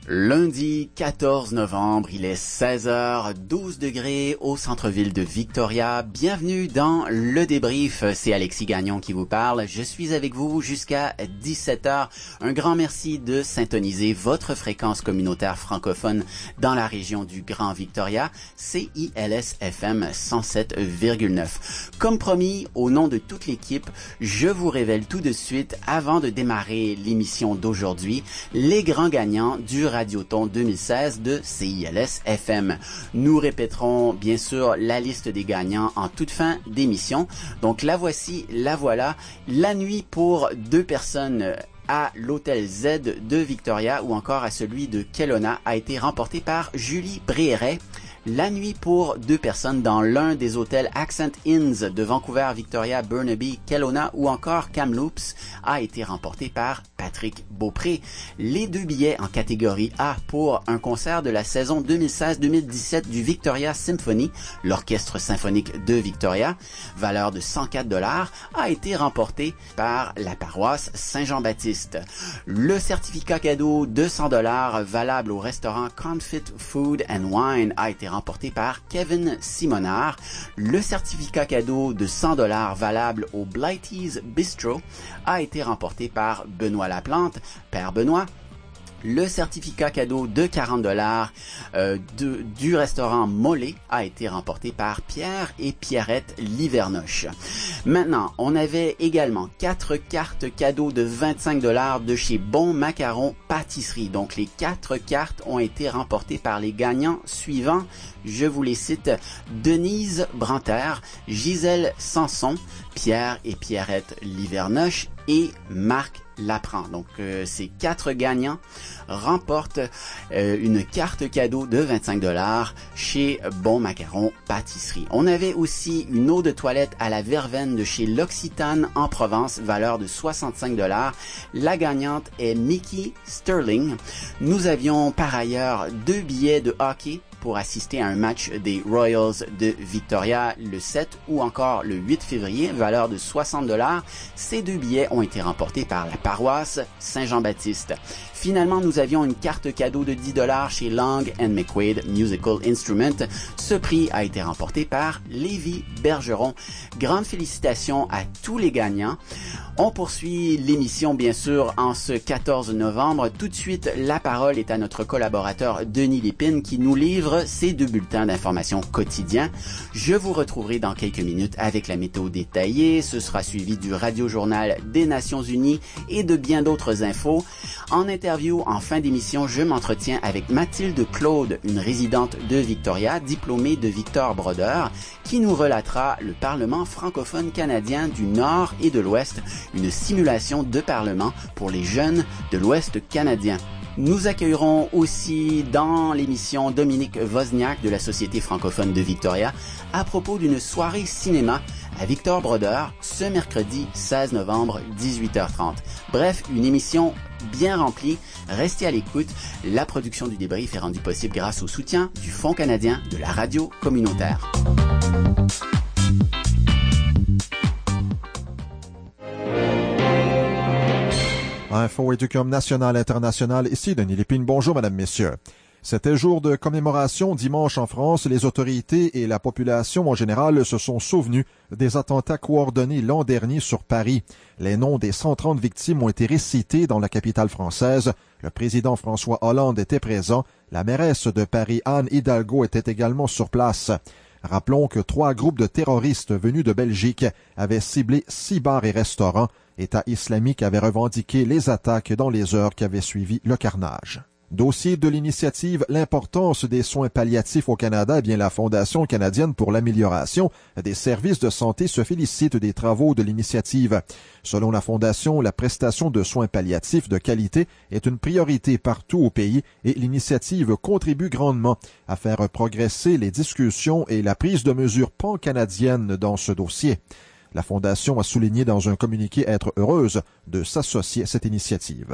Lundi 14 novembre, il est 16h, 12 degrés au centre-ville de Victoria. Bienvenue dans Le Débrief, c'est Alexis Gagnon qui vous parle. Je suis avec vous jusqu'à 17h. Un grand merci de syntoniser votre fréquence communautaire francophone dans la région du Grand Victoria, CILS FM 107,9. Comme promis, au nom de toute l'équipe, je vous révèle tout de suite, avant de démarrer l'émission d'aujourd'hui, les grands gagnants du Radioton 2016 de CILS FM. Nous répéterons bien sûr la liste des gagnants en toute fin d'émission. Donc la voici, la voilà. La nuit pour 2 personnes à l'hôtel Z de Victoria ou encore à celui de Kelowna a été remportée par Julie Bréhéret. La nuit pour 2 personnes dans l'un des hôtels Accent Inns de Vancouver, Victoria, Burnaby, Kelowna ou encore Kamloops a été remportée par Patrick Beaupré. Les 2 billets en catégorie A pour un concert de la saison 2016-2017 du Victoria Symphony, l'orchestre symphonique de Victoria, valeur de 104 $, a été remporté par la paroisse Saint-Jean-Baptiste. Le certificat cadeau de 100 $ valable au restaurant Confit Food and Wine a été remporté par Kevin Simonard. Le certificat cadeau de 100 $ valable au Blighty's Bistro a été remporté par Benoît Laplante, Père Benoît. Le certificat cadeau de 40 $ du restaurant Mollet a été remporté par Pierre et Pierrette Livernoche. Maintenant, on avait également 4 cartes cadeaux de 25 $ de chez Bon Macaron Pâtisserie. Donc les 4 cartes ont été remportées par les gagnants suivants. Je vous les cite: Denise Branter, Gisèle Sanson, Pierre et Pierrette Livernoche et Marc Lapran. Donc ces 4 gagnants remportent une carte cadeau de 25 $ chez Bon Macaron Pâtisserie. On avait aussi une eau de toilette à la verveine de chez L'Occitane en Provence, valeur de 65 $. La gagnante est Mickey Sterling. Nous avions par ailleurs 2 billets de hockey pour assister à un match des Royals de Victoria le 7 ou encore le 8 février, valeur de 60 $. Ces 2 billets ont été remportés par la paroisse Saint-Jean-Baptiste. Finalement, nous avions une carte cadeau de 10 $ chez Long & McQuaid Musical Instrument. Ce prix a été remporté par Lévi Bergeron. Grandes félicitations à tous les gagnants. On poursuit l'émission, bien sûr, en ce 14 novembre. Tout de suite, la parole est à notre collaborateur Denis Lépine qui nous livre ses 2 bulletins d'information quotidiens. Je vous retrouverai dans quelques minutes avec la météo détaillée. Ce sera suivi du radiojournal des Nations Unies et de bien d'autres infos. En interview, en fin d'émission, je m'entretiens avec Mathilde Claude, une résidente de Victoria, diplômée de Victor Brodeur, qui nous relatera le Parlement francophone canadien du Nord et de l'Ouest, une simulation de Parlement pour les jeunes de l'Ouest canadien. Nous accueillerons aussi dans l'émission Dominique Wozniak de la Société francophone de Victoria à propos d'une soirée cinéma à Victor Brodeur ce mercredi 16 novembre 18h30. Bref, une émission bien remplie. Restez à l'écoute. La production du débrief est rendue possible grâce au soutien du Fonds canadien de la radio communautaire. Info Éducum national international, ici Denis Lépine. Bonjour mesdames, messieurs. C'était jour de commémoration dimanche en France. Les autorités et la population en général se sont souvenus des attentats coordonnés l'an dernier sur Paris. Les noms des 130 victimes ont été récités dans la capitale française. Le président François Hollande était présent. La mairesse de Paris, Anne Hidalgo, était également sur place. Rappelons que 3 groupes de terroristes venus de Belgique avaient ciblé 6 bars et restaurants. État islamique avait revendiqué les attaques dans les heures qui avaient suivi le carnage. Dossier de l'initiative L'importance des soins palliatifs au Canada, eh bien la Fondation canadienne pour l'amélioration des services de santé se félicite des travaux de l'initiative. Selon la Fondation, la prestation de soins palliatifs de qualité est une priorité partout au pays et l'initiative contribue grandement à faire progresser les discussions et la prise de mesures pan-canadiennes dans ce dossier. La Fondation a souligné dans un communiqué être heureuse de s'associer à cette initiative.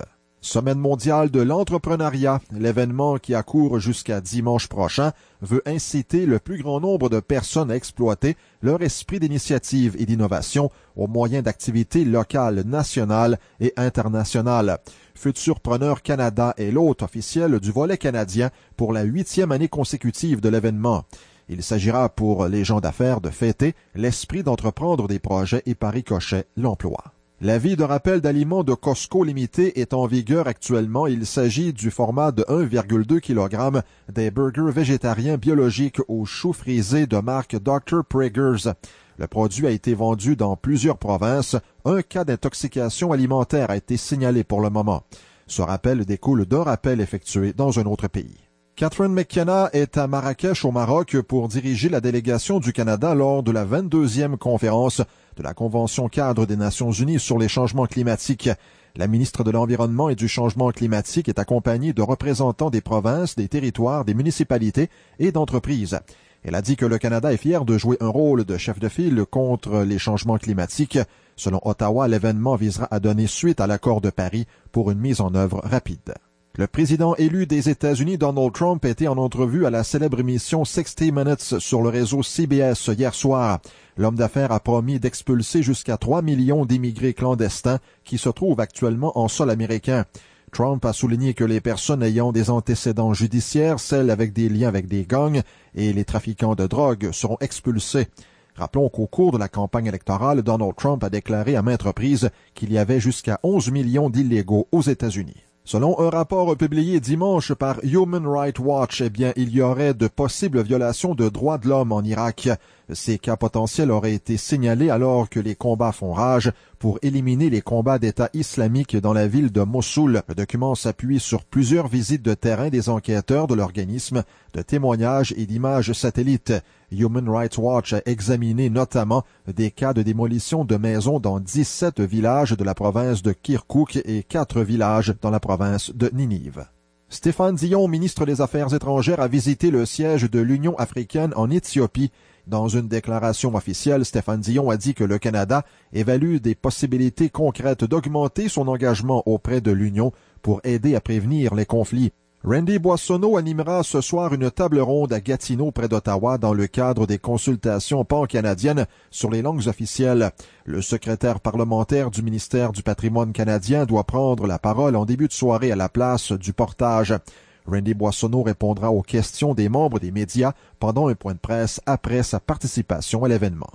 Semaine mondiale de l'entrepreneuriat, l'événement qui accourt jusqu'à dimanche prochain, veut inciter le plus grand nombre de personnes à exploiter leur esprit d'initiative et d'innovation au moyen d'activités locales, nationales et internationales. Futurpreneur Canada est l'hôte officiel du volet canadien pour la 8e année consécutive de l'événement. Il s'agira pour les gens d'affaires de fêter l'esprit d'entreprendre des projets et par ricochet l'emploi. L'avis de rappel d'aliments de Costco Limité est en vigueur actuellement. Il s'agit du format de 1,2 kg des burgers végétariens biologiques aux choux frisés de marque Dr. Praeger's. Le produit a été vendu dans plusieurs provinces. Un cas d'intoxication alimentaire a été signalé pour le moment. Ce rappel découle d'un rappel effectué dans un autre pays. Catherine McKenna est à Marrakech au Maroc pour diriger la délégation du Canada lors de la 22e conférence de la Convention cadre des Nations unies sur les changements climatiques. La ministre de l'Environnement et du Changement climatique est accompagnée de représentants des provinces, des territoires, des municipalités et d'entreprises. Elle a dit que le Canada est fier de jouer un rôle de chef de file contre les changements climatiques. Selon Ottawa, l'événement visera à donner suite à l'accord de Paris pour une mise en œuvre rapide. Le président élu des États-Unis, Donald Trump, était en entrevue à la célèbre émission 60 Minutes sur le réseau CBS hier soir. L'homme d'affaires a promis d'expulser jusqu'à 3 millions d'immigrés clandestins qui se trouvent actuellement en sol américain. Trump a souligné que les personnes ayant des antécédents judiciaires, celles avec des liens avec des gangs et les trafiquants de drogue seront expulsés. Rappelons qu'au cours de la campagne électorale, Donald Trump a déclaré à maintes reprises qu'il y avait jusqu'à 11 millions d'illégaux aux États-Unis. Selon un rapport publié dimanche par Human Rights Watch, il y aurait de possibles violations de droits de l'homme en Irak. Ces cas potentiels auraient été signalés alors que les combats font rage pour éliminer les combats d'État islamique dans la ville de Mossoul. Le document s'appuie sur plusieurs visites de terrain des enquêteurs de l'organisme, de témoignages et d'images satellites. Human Rights Watch a examiné notamment des cas de démolition de maisons dans 17 villages de la province de Kirkouk et 4 villages dans la province de Ninive. Stéphane Dion, ministre des Affaires étrangères, a visité le siège de l'Union africaine en Éthiopie. Dans une déclaration officielle, Stéphane Dion a dit que le Canada évalue des possibilités concrètes d'augmenter son engagement auprès de l'Union pour aider à prévenir les conflits. Randy Boissonneau animera ce soir une table ronde à Gatineau près d'Ottawa dans le cadre des consultations pan-canadiennes sur les langues officielles. Le secrétaire parlementaire du ministère du Patrimoine canadien doit prendre la parole en début de soirée à la place du portage. Randy Boissonneau répondra aux questions des membres des médias pendant un point de presse après sa participation à l'événement.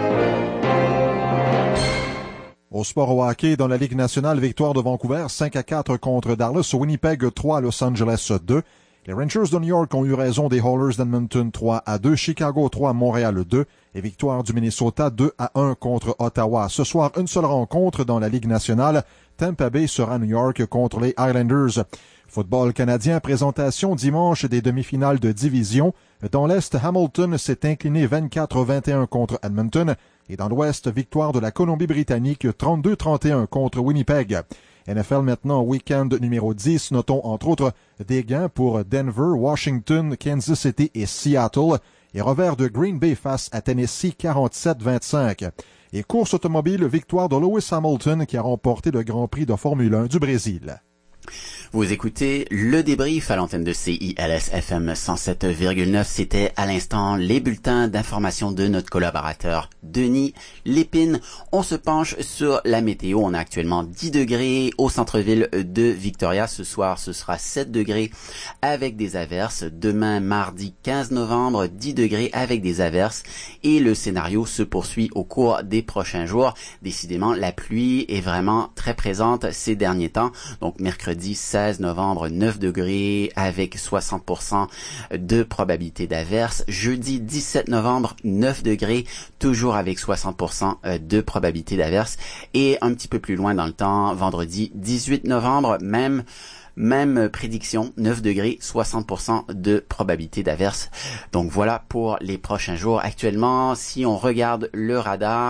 Au sport au hockey, dans la Ligue nationale, victoire de Vancouver 5-4 contre Dallas, Winnipeg 3, Los Angeles 2. Les Rangers de New York ont eu raison des Oilers d'Edmonton 3-2, Chicago 3, Montréal 2 et victoire du Minnesota 2-1 contre Ottawa. Ce soir, une seule rencontre dans la Ligue nationale. Tampa Bay sera à New York contre les Islanders. Football canadien, présentation dimanche des demi-finales de division. Dans l'Est, Hamilton s'est incliné 24-21 contre Edmonton. Et dans l'Ouest, victoire de la Colombie-Britannique 32-31 contre Winnipeg. NFL maintenant, week-end numéro 10. Notons entre autres des gains pour Denver, Washington, Kansas City et Seattle. Et revers de Green Bay face à Tennessee 47-25. Et course automobile, victoire de Lewis Hamilton qui a remporté le Grand Prix de Formule 1 du Brésil. Vous écoutez le débrief à l'antenne de CILS FM 107,9. C'était à l'instant les bulletins d'information de notre collaborateur Denis Lépine. On se penche sur la météo. On a actuellement 10 degrés au centre-ville de Victoria. Ce soir, ce sera 7 degrés avec des averses. Demain, mardi 15 novembre, 10 degrés avec des averses. Et le scénario se poursuit au cours des prochains jours. Décidément, la pluie est vraiment très présente ces derniers temps. Donc, mercredi 16 novembre, 9 degrés avec 60% de probabilité d'averse. Jeudi 17 novembre, 9 degrés, toujours avec 60% de probabilité d'averse. Et un petit peu plus loin dans le temps, vendredi 18 novembre, même prédiction, 9 degrés, 60% de probabilité d'averse. Donc voilà pour les prochains jours. Actuellement, si on regarde le radar,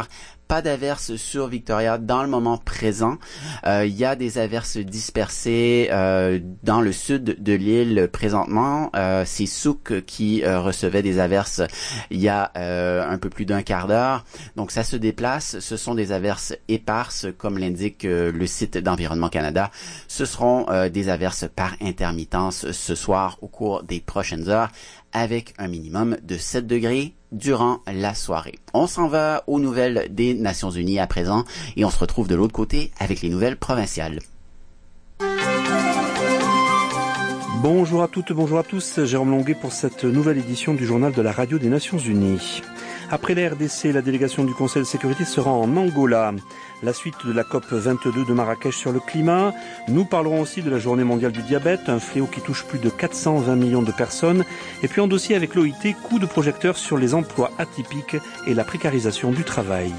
pas d'averses sur Victoria dans le moment présent. Il y a des averses dispersées dans le sud de l'île présentement. C'est Souk qui recevait des averses il y a un peu plus d'un quart d'heure. Donc ça se déplace. Ce sont des averses éparses, comme l'indique le site d'Environnement Canada. Ce seront des averses par intermittence ce soir au cours des prochaines heures, avec un minimum de 7 degrés durant la soirée. On s'en va aux nouvelles des Nations Unies à présent et on se retrouve de l'autre côté avec les nouvelles provinciales. Bonjour à toutes, bonjour à tous, Jérôme Longuet pour cette nouvelle édition du Journal de la Radio des Nations Unies. Après la RDC, la délégation du Conseil de sécurité sera en Angola. La suite de la COP 22 de Marrakech sur le climat. Nous parlerons aussi de la Journée mondiale du diabète, un fléau qui touche plus de 420 millions de personnes. Et puis en dossier avec l'OIT, coup de projecteur sur les emplois atypiques et la précarisation du travail.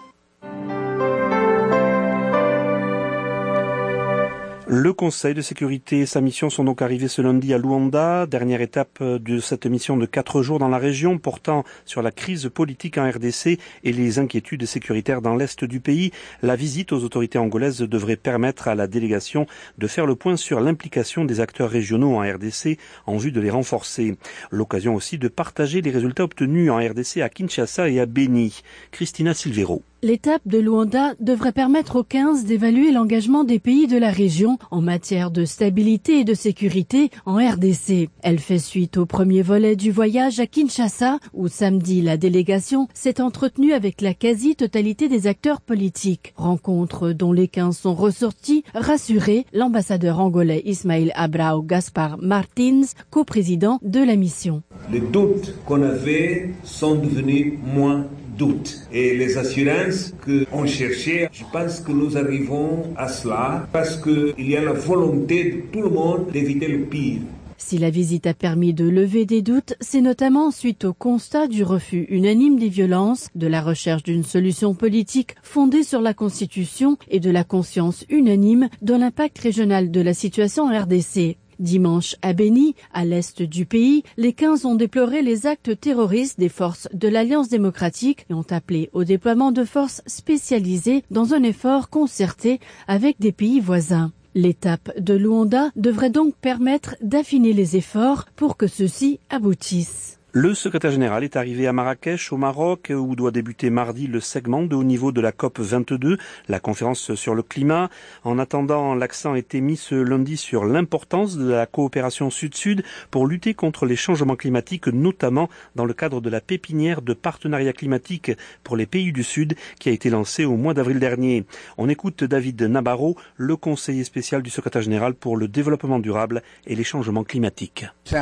Le Conseil de sécurité et sa mission sont donc arrivés ce lundi à Luanda, dernière étape de cette mission de 4 jours dans la région, portant sur la crise politique en RDC et les inquiétudes sécuritaires dans l'est du pays. La visite aux autorités angolaises devrait permettre à la délégation de faire le point sur l'implication des acteurs régionaux en RDC en vue de les renforcer. L'occasion aussi de partager les résultats obtenus en RDC à Kinshasa et à Beni. Christina Silvero. L'étape de Luanda devrait permettre aux 15 d'évaluer l'engagement des pays de la région en matière de stabilité et de sécurité en RDC. Elle fait suite au premier volet du voyage à Kinshasa où samedi la délégation s'est entretenue avec la quasi-totalité des acteurs politiques. Rencontre dont les 15 sont ressortis, rassurés, l'ambassadeur angolais Ismail Abrao Gaspar Martins, coprésident de la mission. Les doutes qu'on avait sont devenus moins doutes. Et les assurances qu'on cherchait, je pense que nous arrivons à cela parce qu'il y a la volonté de tout le monde d'éviter le pire. Si la visite a permis de lever des doutes, c'est notamment suite au constat du refus unanime des violences, de la recherche d'une solution politique fondée sur la Constitution et de la conscience unanime de l'impact régional de la situation en RDC. Dimanche à Beni, à l'est du pays, les 15 ont déploré les actes terroristes des forces de l'Alliance démocratique et ont appelé au déploiement de forces spécialisées dans un effort concerté avec des pays voisins. L'étape de Luanda devrait donc permettre d'affiner les efforts pour que ceux-ci aboutissent. Le secrétaire général est arrivé à Marrakech, au Maroc, où doit débuter mardi le segment de haut niveau de la COP 22, la conférence sur le climat. En attendant, l'accent a été mis ce lundi sur l'importance de la coopération sud-sud pour lutter contre les changements climatiques, notamment dans le cadre de la pépinière de partenariat climatique pour les pays du Sud, qui a été lancée au mois d'avril dernier. On écoute David Nabarro, le conseiller spécial du secrétaire général pour le développement durable et les changements climatiques.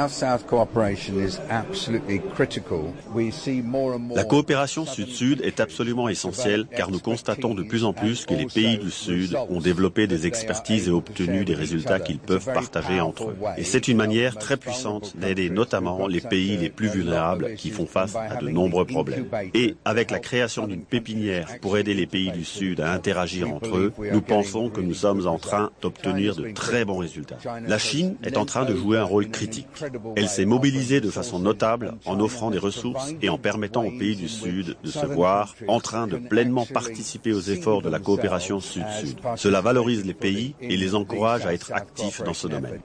La coopération Sud-Sud est absolument essentielle car nous constatons de plus en plus que les pays du Sud ont développé des expertises et obtenu des résultats qu'ils peuvent partager entre eux. Et c'est une manière très puissante d'aider notamment les pays les plus vulnérables qui font face à de nombreux problèmes. Et avec la création d'une pépinière pour aider les pays du Sud à interagir entre eux, nous pensons que nous sommes en train d'obtenir de très bons résultats. La Chine est en train de jouer un rôle critique. Elle s'est mobilisée de façon notable en offrant des ressources et en permettant aux pays du Sud de se voir en train de pleinement participer aux efforts de la coopération Sud-Sud. Cela valorise les pays et les encourage à être actifs dans ce domaine.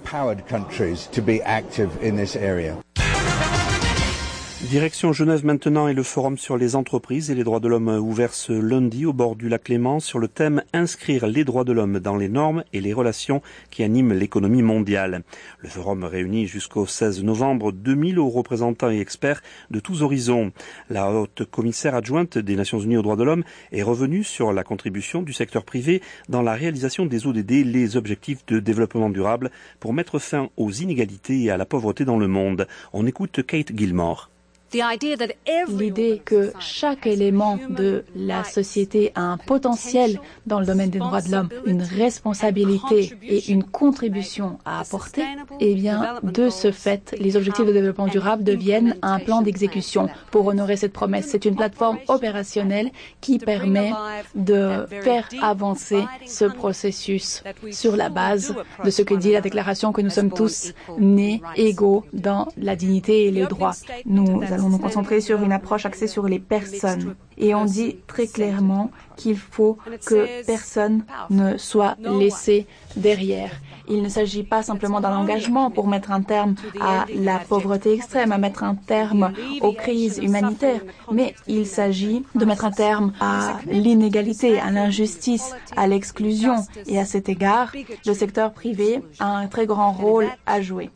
Direction Genève maintenant et le forum sur les entreprises et les droits de l'homme ouvert ce lundi au bord du lac Léman sur le thème « Inscrire les droits de l'homme dans les normes et les relations qui animent l'économie mondiale ». Le forum réunit jusqu'au 16 novembre 2000 hauts représentants et experts de tous horizons. La haute commissaire adjointe des Nations Unies aux droits de l'homme est revenue sur la contribution du secteur privé dans la réalisation des ODD, les objectifs de développement durable, pour mettre fin aux inégalités et à la pauvreté dans le monde. On écoute Kate Gilmore. L'idée que chaque élément de la société a un potentiel dans le domaine des droits de l'homme, une responsabilité et une contribution à apporter, eh bien, de ce fait, les objectifs de développement durable deviennent un plan d'exécution pour honorer cette promesse. C'est une plateforme opérationnelle qui permet de faire avancer ce processus sur la base de ce que dit la déclaration que nous sommes tous nés égaux dans la dignité et les droits. Nous allons devons nous concentrer sur une approche axée sur les personnes. Et on dit très clairement qu'il faut que personne ne soit laissé derrière. Il ne s'agit pas simplement d'un engagement pour mettre un terme à la pauvreté extrême, à mettre un terme aux crises humanitaires, mais il s'agit de mettre un terme à l'inégalité, à l'injustice, à l'exclusion. Et à cet égard, le secteur privé a un très grand rôle à jouer.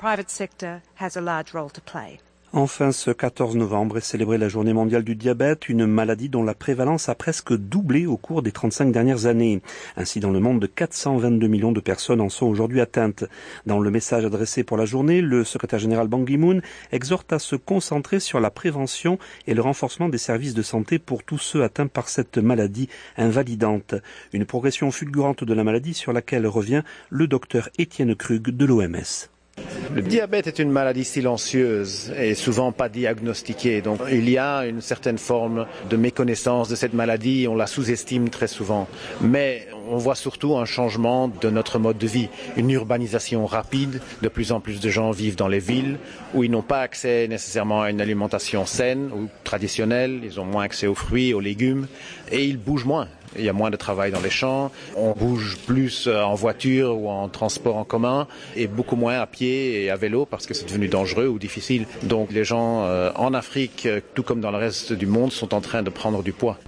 Enfin, ce 14 novembre est célébrée la Journée mondiale du diabète, une maladie dont la prévalence a presque doublé au cours des 35 dernières années. Ainsi, dans le monde, 422 millions de personnes en sont aujourd'hui atteintes. Dans le message adressé pour la journée, le secrétaire général Ban Ki-moon exhorte à se concentrer sur la prévention et le renforcement des services de santé pour tous ceux atteints par cette maladie invalidante. Une progression fulgurante de la maladie sur laquelle revient le docteur Étienne Krug de l'OMS. Le diabète est une maladie silencieuse et souvent pas diagnostiquée. Donc il y a une certaine forme de méconnaissance de cette maladie, on la sous-estime très souvent. Mais on voit surtout un changement de notre mode de vie, une urbanisation rapide. De plus en plus de gens vivent dans les villes où ils n'ont pas accès nécessairement à une alimentation saine ou traditionnelle. Ils ont moins accès aux fruits, aux légumes et ils bougent moins. Il y a moins de travail dans les champs, on bouge plus en voiture ou en transport en commun et beaucoup moins à pied et à vélo parce que c'est devenu dangereux ou difficile. Donc les gens en Afrique, tout comme dans le reste du monde, sont en train de prendre du poids.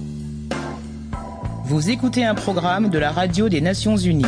Vous écoutez un programme de la radio des Nations Unies.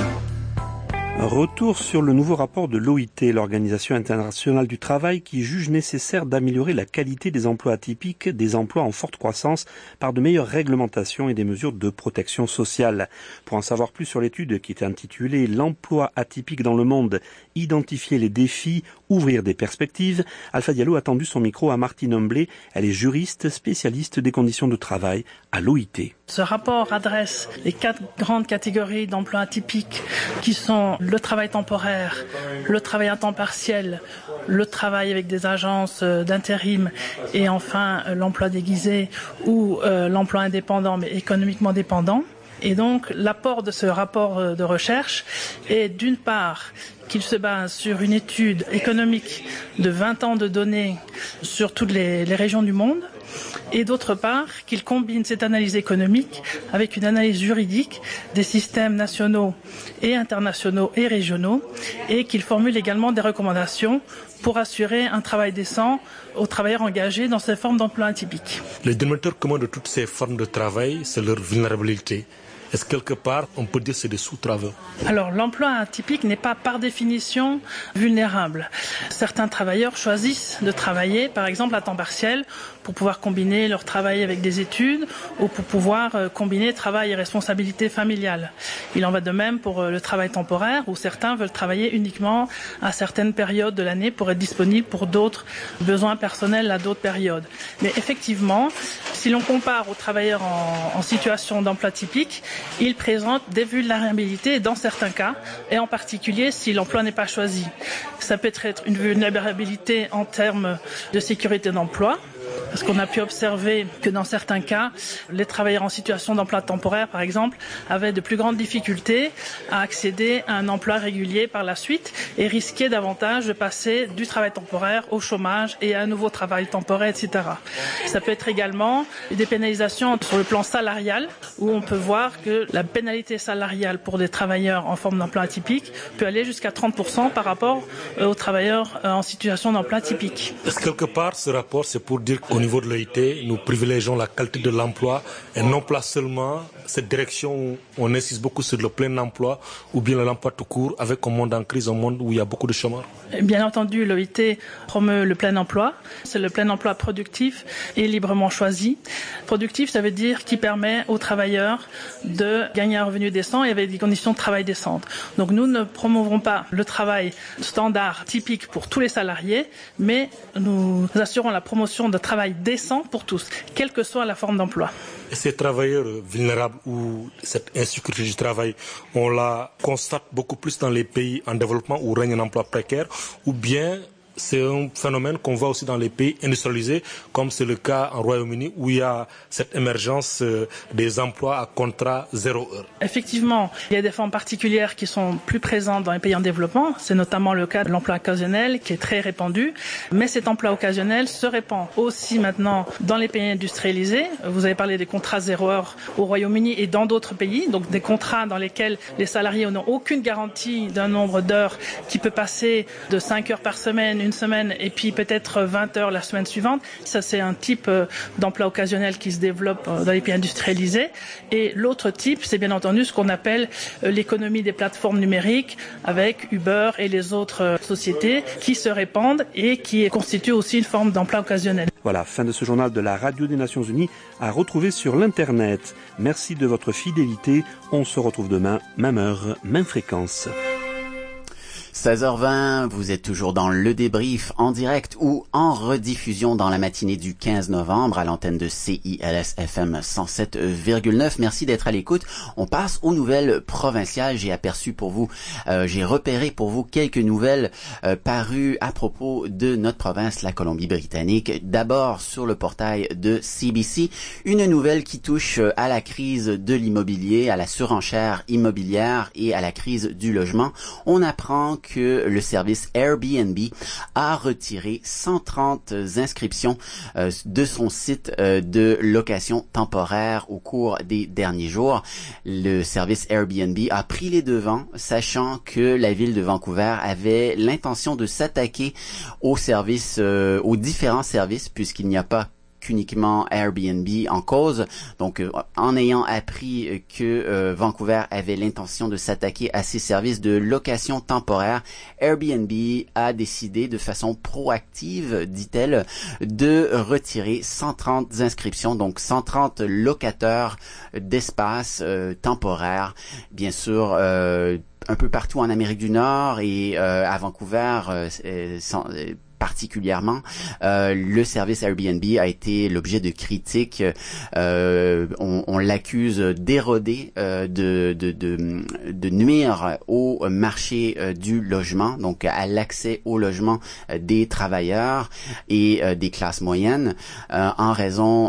Retour sur le nouveau rapport de l'OIT, l'Organisation internationale du travail, qui juge nécessaire d'améliorer la qualité des emplois atypiques, des emplois en forte croissance, par de meilleures réglementations et des mesures de protection sociale. Pour en savoir plus sur l'étude qui est intitulée « L'emploi atypique dans le monde, identifier les défis, ouvrir des perspectives », Alpha Diallo a tendu son micro à Martine Humblé. Elle est juriste, spécialiste des conditions de travail à l'OIT. Ce rapport adresse les 4 grandes catégories d'emplois atypiques qui sont le travail temporaire, le travail à temps partiel, le travail avec des agences d'intérim et enfin l'emploi déguisé ou l'emploi indépendant mais économiquement dépendant. Et donc l'apport de ce rapport de recherche est d'une part qu'il se base sur une étude économique de 20 ans de données sur toutes les régions du monde, et d'autre part qu'il combine cette analyse économique avec une analyse juridique des systèmes nationaux et internationaux et régionaux, et qu'il formule également des recommandations pour assurer un travail décent aux travailleurs engagés dans ces formes d'emploi atypiques. Le dénominateur commun de toutes ces formes de travail, c'est leur vulnérabilité. Est-ce que quelque part, on peut dire que c'est des sous-travailleurs? Alors, l'emploi atypique n'est pas par définition vulnérable. Certains travailleurs choisissent de travailler, par exemple, à temps partiel pour pouvoir combiner leur travail avec des études ou pour pouvoir combiner travail et responsabilité familiale. Il en va de même pour le travail temporaire où certains veulent travailler uniquement à certaines périodes de l'année pour être disponibles pour d'autres besoins personnels à d'autres périodes. Mais effectivement, si l'on compare aux travailleurs en situation d'emploi typique, ils présentent des vulnérabilités dans certains cas, et en particulier si l'emploi n'est pas choisi. Ça peut être une vulnérabilité en termes de sécurité d'emploi, parce qu'on a pu observer que dans certains cas, les travailleurs en situation d'emploi temporaire, par exemple, avaient de plus grandes difficultés à accéder à un emploi régulier par la suite et risquaient davantage de passer du travail temporaire au chômage et à un nouveau travail temporaire, etc. Ça peut être également des pénalisations sur le plan salarial, où on peut voir que la pénalité salariale pour des travailleurs en forme d'emploi atypique peut aller jusqu'à 30% par rapport aux travailleurs en situation d'emploi typique. Est-ce que quelque part, ce rapport, c'est pour dire qu'au niveau de l'OIT, nous privilégions la qualité de l'emploi et non pas seulement cette direction où on insiste beaucoup sur le plein emploi ou bien l'emploi tout court avec un monde en crise, un monde où il y a beaucoup de chômeurs? Bien entendu, l'OIT promeut le plein emploi. C'est le plein emploi productif et librement choisi. Productif, ça veut dire qui permet aux travailleurs de gagner un revenu décent et avec des conditions de travail décentes. Donc nous ne promouvrons pas le travail standard typique pour tous les salariés, mais nous assurons la promotion de travail décent pour tous, quelle que soit la forme d'emploi. Et ces travailleurs vulnérables ou cette insécurité du travail, on la constate beaucoup plus dans les pays en développement où règne un emploi précaire, ou bien c'est un phénomène qu'on voit aussi dans les pays industrialisés, comme c'est le cas en Royaume-Uni, où il y a cette émergence des emplois à contrat 0 heure. Effectivement, il y a des formes particulières qui sont plus présentes dans les pays en développement. C'est notamment le cas de l'emploi occasionnel qui est très répandu. Mais cet emploi occasionnel se répand aussi maintenant dans les pays industrialisés. Vous avez parlé des contrats 0 heure au Royaume-Uni et dans d'autres pays. Donc des contrats dans lesquels les salariés n'ont aucune garantie d'un nombre d'heures qui peut passer de 5 heures par semaine, une semaine, et puis peut-être 20 heures la semaine suivante. Ça, c'est un type d'emploi occasionnel qui se développe dans les pays industrialisés. Et l'autre type, c'est bien entendu ce qu'on appelle l'économie des plateformes numériques, avec Uber et les autres sociétés qui se répandent et qui constituent aussi une forme d'emploi occasionnel. Voilà, fin de ce journal de la Radio des Nations Unies à retrouver sur l'Internet. Merci de votre fidélité. On se retrouve demain, même heure, même fréquence. 16h20, vous êtes toujours dans le débrief en direct ou en rediffusion dans la matinée du 15 novembre à l'antenne de CILS FM 107,9. Merci d'être à l'écoute. On passe aux nouvelles provinciales. J'ai repéré pour vous quelques nouvelles parues à propos de notre province, la Colombie-Britannique. D'abord sur le portail de CBC, une nouvelle qui touche à la crise de l'immobilier, à la surenchère immobilière et à la crise du logement. On apprend que le service Airbnb a retiré 130 inscriptions de son site de location temporaire au cours des derniers jours. Le service Airbnb a pris les devants, sachant que la ville de Vancouver avait l'intention de s'attaquer aux différents services, puisqu'il n'y a pas uniquement Airbnb en cause. Donc, en ayant appris que Vancouver avait l'intention de s'attaquer à ces services de location temporaire, Airbnb a décidé de façon proactive, dit-elle, de retirer 130 inscriptions, donc 130 locateurs d'espaces temporaires, bien sûr, un peu partout en Amérique du Nord et à Vancouver, particulièrement, le service Airbnb a été l'objet de critiques. On l'accuse d'éroder, de nuire au marché du logement, donc à l'accès au logement des travailleurs et des classes moyennes, en raison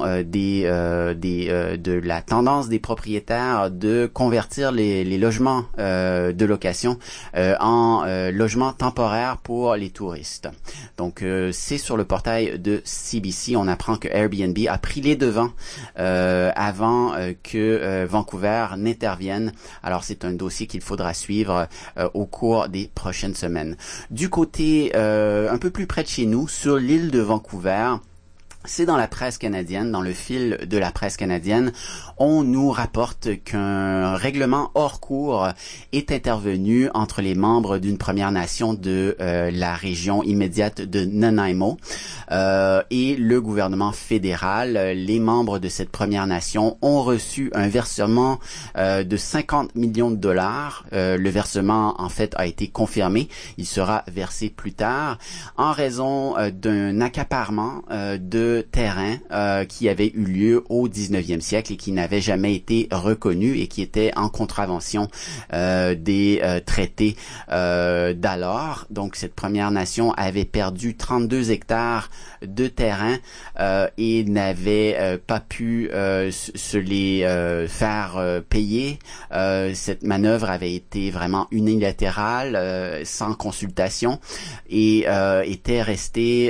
de la tendance des propriétaires de convertir les logements de location en logements temporaires pour les touristes. Donc, c'est sur le portail de CBC. On apprend que Airbnb a pris les devants avant que Vancouver n'intervienne. Alors, c'est un dossier qu'il faudra suivre au cours des prochaines semaines. Du côté un peu plus près de chez nous, sur l'île de Vancouver, c'est dans la presse canadienne, dans le fil de la presse canadienne, on nous rapporte qu'un règlement hors cours est intervenu entre les membres d'une Première Nation de la région immédiate de Nanaimo et le gouvernement fédéral. Les membres de cette Première Nation ont reçu un versement de 50 millions de dollars. Le versement, en fait, a été confirmé. Il sera versé plus tard en raison d'un accaparement de terrain qui avait eu lieu au 19e siècle et qui n'avait jamais été reconnu et qui était en contravention des traités d'alors. Donc, cette Première Nation avait perdu 32 hectares de terrain et n'avait pas pu se les faire payer. Cette manœuvre avait été vraiment unilatérale, sans consultation, et était restée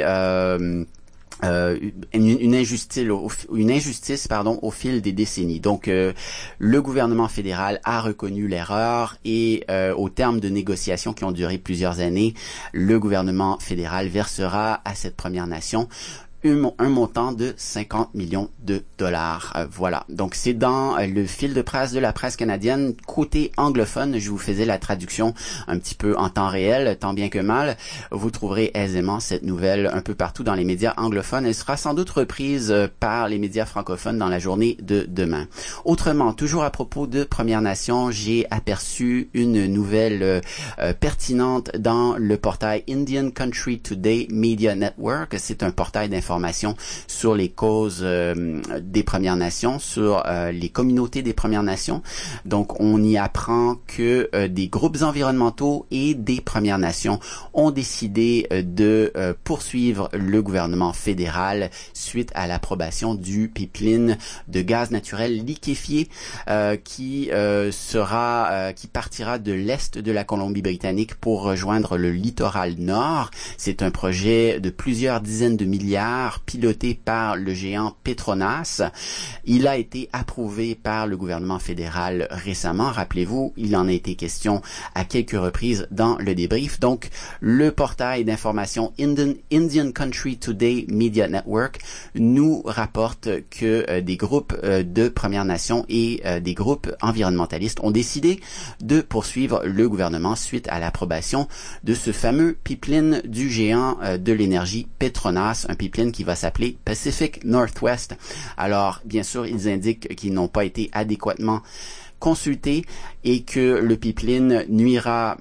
une injustice au fil des décennies. Donc le gouvernement fédéral a reconnu l'erreur et au terme de négociations qui ont duré plusieurs années, le gouvernement fédéral versera à cette Première Nation un montant de 50 millions de dollars. Voilà. Donc, c'est dans le fil de presse de la presse canadienne. Côté anglophone, je vous faisais la traduction un petit peu en temps réel, tant bien que mal. Vous trouverez aisément cette nouvelle un peu partout dans les médias anglophones. Elle sera sans doute reprise par les médias francophones dans la journée de demain. Autrement, toujours à propos de Première Nation, j'ai aperçu une nouvelle pertinente dans le portail Indian Country Today Media Network. C'est un portail d'information d'information sur les causes des Premières Nations, sur les communautés des Premières Nations. Donc, on y apprend que des groupes environnementaux et des Premières Nations ont décidé de poursuivre le gouvernement fédéral suite à l'approbation du pipeline de gaz naturel liquéfié qui partira de l'est de la Colombie-Britannique pour rejoindre le littoral nord. C'est un projet de plusieurs dizaines de milliards piloté par le géant Petronas. Il a été approuvé par le gouvernement fédéral récemment. Rappelez-vous, il en a été question à quelques reprises dans le débrief. Donc, le portail d'information Indian Country Today Media Network nous rapporte que des groupes de Premières Nations et des groupes environnementalistes ont décidé de poursuivre le gouvernement suite à l'approbation de ce fameux pipeline du géant de l'énergie Petronas, un pipeline qui va s'appeler Pacific Northwest. Alors, bien sûr, ils indiquent qu'ils n'ont pas été adéquatement consultés et que le pipeline nuira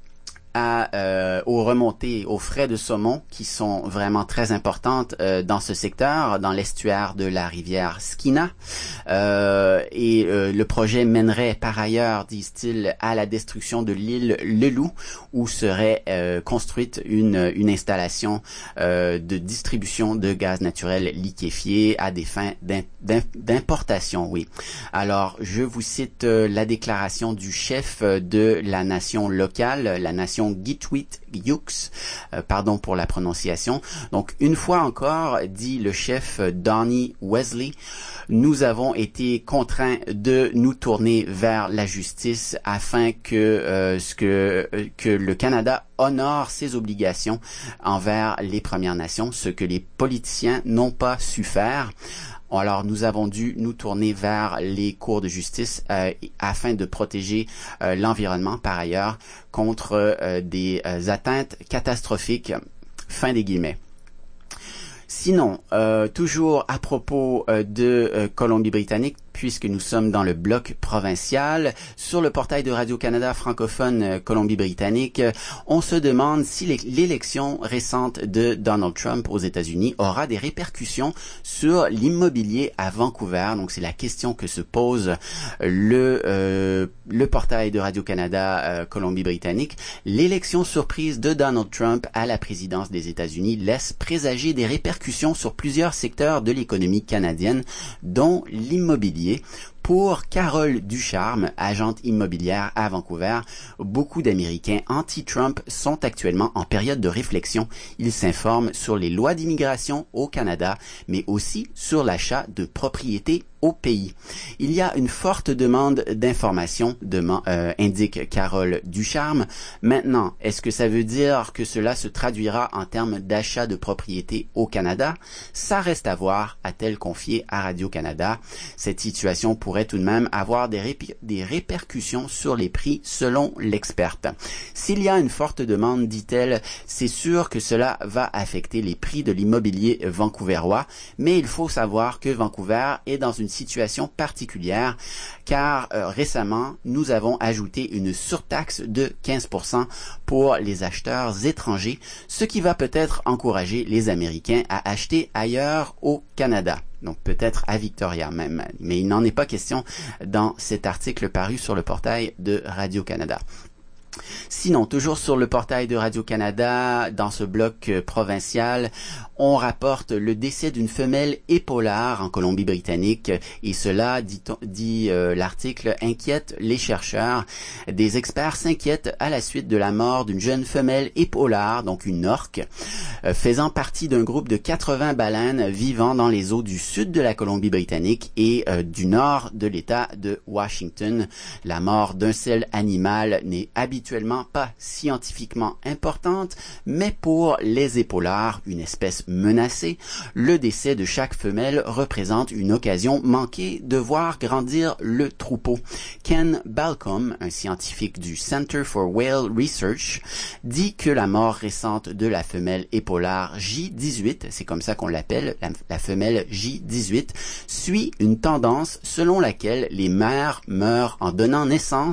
aux remontées, aux frais de saumon qui sont vraiment très importantes dans ce secteur, dans l'estuaire de la rivière Skeena. Le projet mènerait par ailleurs, disent-ils, à la destruction de l'île Leloup, où serait construite une installation de distribution de gaz naturel liquéfié à des fins d'importation. Oui. Alors, je vous cite la déclaration du chef de la nation locale, la nation Gitwit-Yux, pardon pour la prononciation. Donc, une fois encore, dit le chef Donnie Wesley, nous avons été contraints de nous tourner vers la justice afin que le Canada honore ses obligations envers les Premières Nations, ce que les politiciens n'ont pas su faire. Alors, nous avons dû nous tourner vers les cours de justice afin de protéger l'environnement, par ailleurs, contre des atteintes catastrophiques. Fin des guillemets. Sinon, toujours à propos de Colombie-Britannique, puisque nous sommes dans le bloc provincial, sur le portail de Radio-Canada francophone Colombie-Britannique, on se demande si l'élection récente de Donald Trump aux États-Unis aura des répercussions sur l'immobilier à Vancouver. Donc, c'est la question que se pose le portail de Radio-Canada Colombie-Britannique. L'élection surprise de Donald Trump à la présidence des États-Unis laisse présager des répercussions sur plusieurs secteurs de l'économie canadienne, dont l'immobilier. Pour Carole Ducharme, agente immobilière à Vancouver, beaucoup d'Américains anti-Trump sont actuellement en période de réflexion. Ils s'informent sur les lois d'immigration au Canada, mais aussi sur l'achat de propriétés au pays. Il y a une forte demande d'information, indique Carole Ducharme. Maintenant, est-ce que ça veut dire que cela se traduira en termes d'achat de propriétés au Canada? Ça reste à voir, a-t-elle confié à Radio-Canada. Cette situation pourrait tout de même avoir des répercussions sur les prix selon l'experte. S'il y a une forte demande, dit-elle, c'est sûr que cela va affecter les prix de l'immobilier vancouverois, mais il faut savoir que Vancouver est dans une situation particulière car récemment, nous avons ajouté une surtaxe de 15% pour les acheteurs étrangers, ce qui va peut-être encourager les Américains à acheter ailleurs au Canada. Donc peut-être à Victoria même, mais il n'en est pas question dans cet article paru sur le portail de Radio-Canada. Sinon, toujours sur le portail de Radio-Canada, dans ce bloc provincial, on rapporte le décès d'une femelle épaulard en Colombie-Britannique et cela, dit l'article, inquiète les chercheurs. Des experts s'inquiètent à la suite de la mort d'une jeune femelle épaulard, donc une orque, faisant partie d'un groupe de 80 baleines vivant dans les eaux du sud de la Colombie-Britannique et du nord de l'État de Washington. La mort d'un seul animal n'est habituellement pas scientifiquement importante, mais pour les épaulards, une espèce menacée, le décès de chaque femelle représente une occasion manquée de voir grandir le troupeau. Ken Balcom, un scientifique du Center for Whale Research, dit que la mort récente de la femelle épaulard J18, c'est comme ça qu'on l'appelle, la femelle J18, suit une tendance selon laquelle les mères meurent en donnant naissance